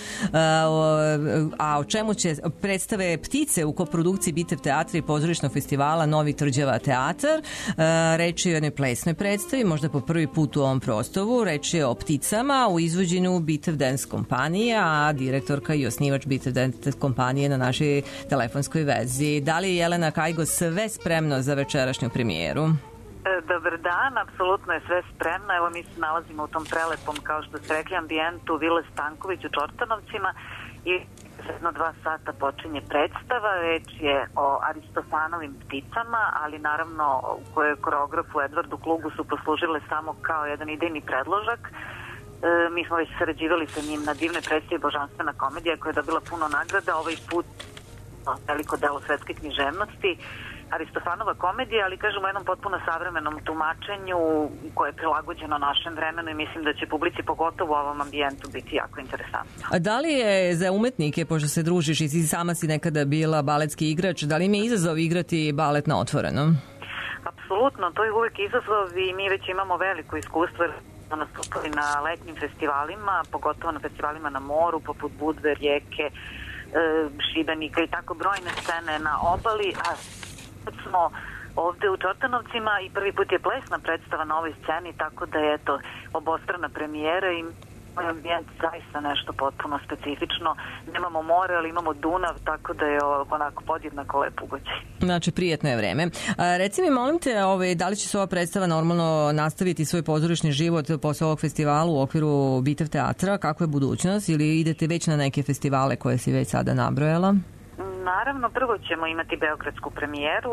a o čemu će predstave Ptice u koprodukciji Bitev teatra i pozorišnog festivala Novi Tvrđava teatar. Reč je o jednoj plesnoj plesnoj predstavi, možda po prvi put u ovom prostoru. Reč je o Pticama u izvođenju Bitev Dance kompanije, a direktorka i osnivač Bitev Dance kompanije na našoj telefonskoj vezi. Da li je Jelena Kajgo sve spremno za večerašnju premijeru? Dobar dan, apsolutno je sve spremno. Evo mi se nalazimo u tom prelepom, kao što ste rekli, ambijentu Vile Stanković u Čortanovcima i jedno 2 sata počinje predstava. Reč je o Aristofanovim Pticama, ali naravno u kojoj koreografu Edvardu Klugu su poslužile samo kao jedan idejni predložak. Mi smo već sarađivali sa njim na divnoj predstavi Božanstvena komedija koja je dobila puno nagrada, ovaj put veliko delo svetske književnosti. Aristofanova komedija, ali kažemo u jednom potpuno savremenom tumačenju koje je prilagođeno našem vremenu i mislim da će publici pogotovo u ovom ambijentu biti jako interesantno. A da li je za umetnike, pošto se družiš i sama si nekada bila baletski igrač, da li im je izazov igrati balet na otvorenom? Apsolutno, to je uvek izazov i mi već imamo veliko iskustvo nastupali na letnjim festivalima, pogotovo na festivalima na moru, poput Budve, Rijeke, Šibenika i tako brojne scene na obali, a smo ovde u Čortanovcima i prvi put je plesna predstava na ovoj sceni, tako da je to obostrana premijera i ovaj ambijent zaista nešto potpuno specifično. Nemamo more, ali imamo Dunav, tako da je onako podjednako lep ugođaj. Znači, prijetno je vreme. Reci mi, molim te, da li će se ova predstava normalno nastaviti svoj pozorišni život posle ovog festivala u okviru Bitev teatra? Kako je budućnost? Ili idete već na neke festivale koje si već sada nabrojala? Naravno, prvo ćemo imati beogradsku premijeru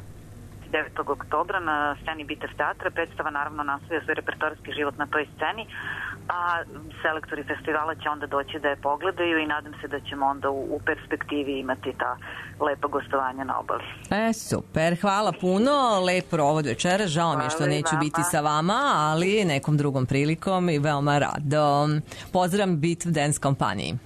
9. oktobra na sceni Bitev teatra. Predstava naravno nastavlja svoj repertoarski život na toj sceni, a selektori festivala će onda doći da je pogledaju i nadam se da ćemo onda u perspektivi imati ta lepa gostovanja na obali. Super, hvala puno, lep provod večera, žao mi je što neću biti sa vama, ali nekom drugom prilikom i veoma rado. Pozdrav Bitev Dance kompaniji.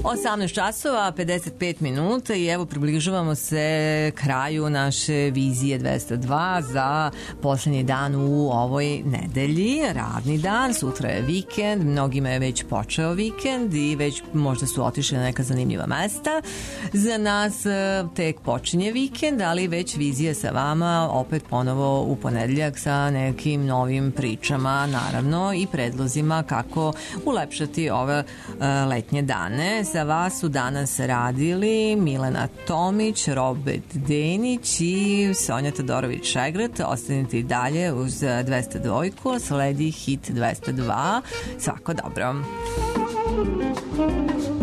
18 časova, 55 minuta i evo približavamo se kraju naše vizije 202 za poslednji dan u ovoj nedelji. Radni dan, sutra je vikend, mnogima je već počeo vikend i već možda su otišli na neka zanimljiva mesta. Za nas tek počinje vikend, ali već vizija sa vama opet ponovo u ponedeljak sa nekim novim pričama, naravno i predlozima kako ulepšati ove letnje dane. Za vas su danas radili Milena Tomić, Robert Denić i Sonja Todorović-Šegret. Ostanite i dalje uz 202, sledi hit 202. Svako dobro.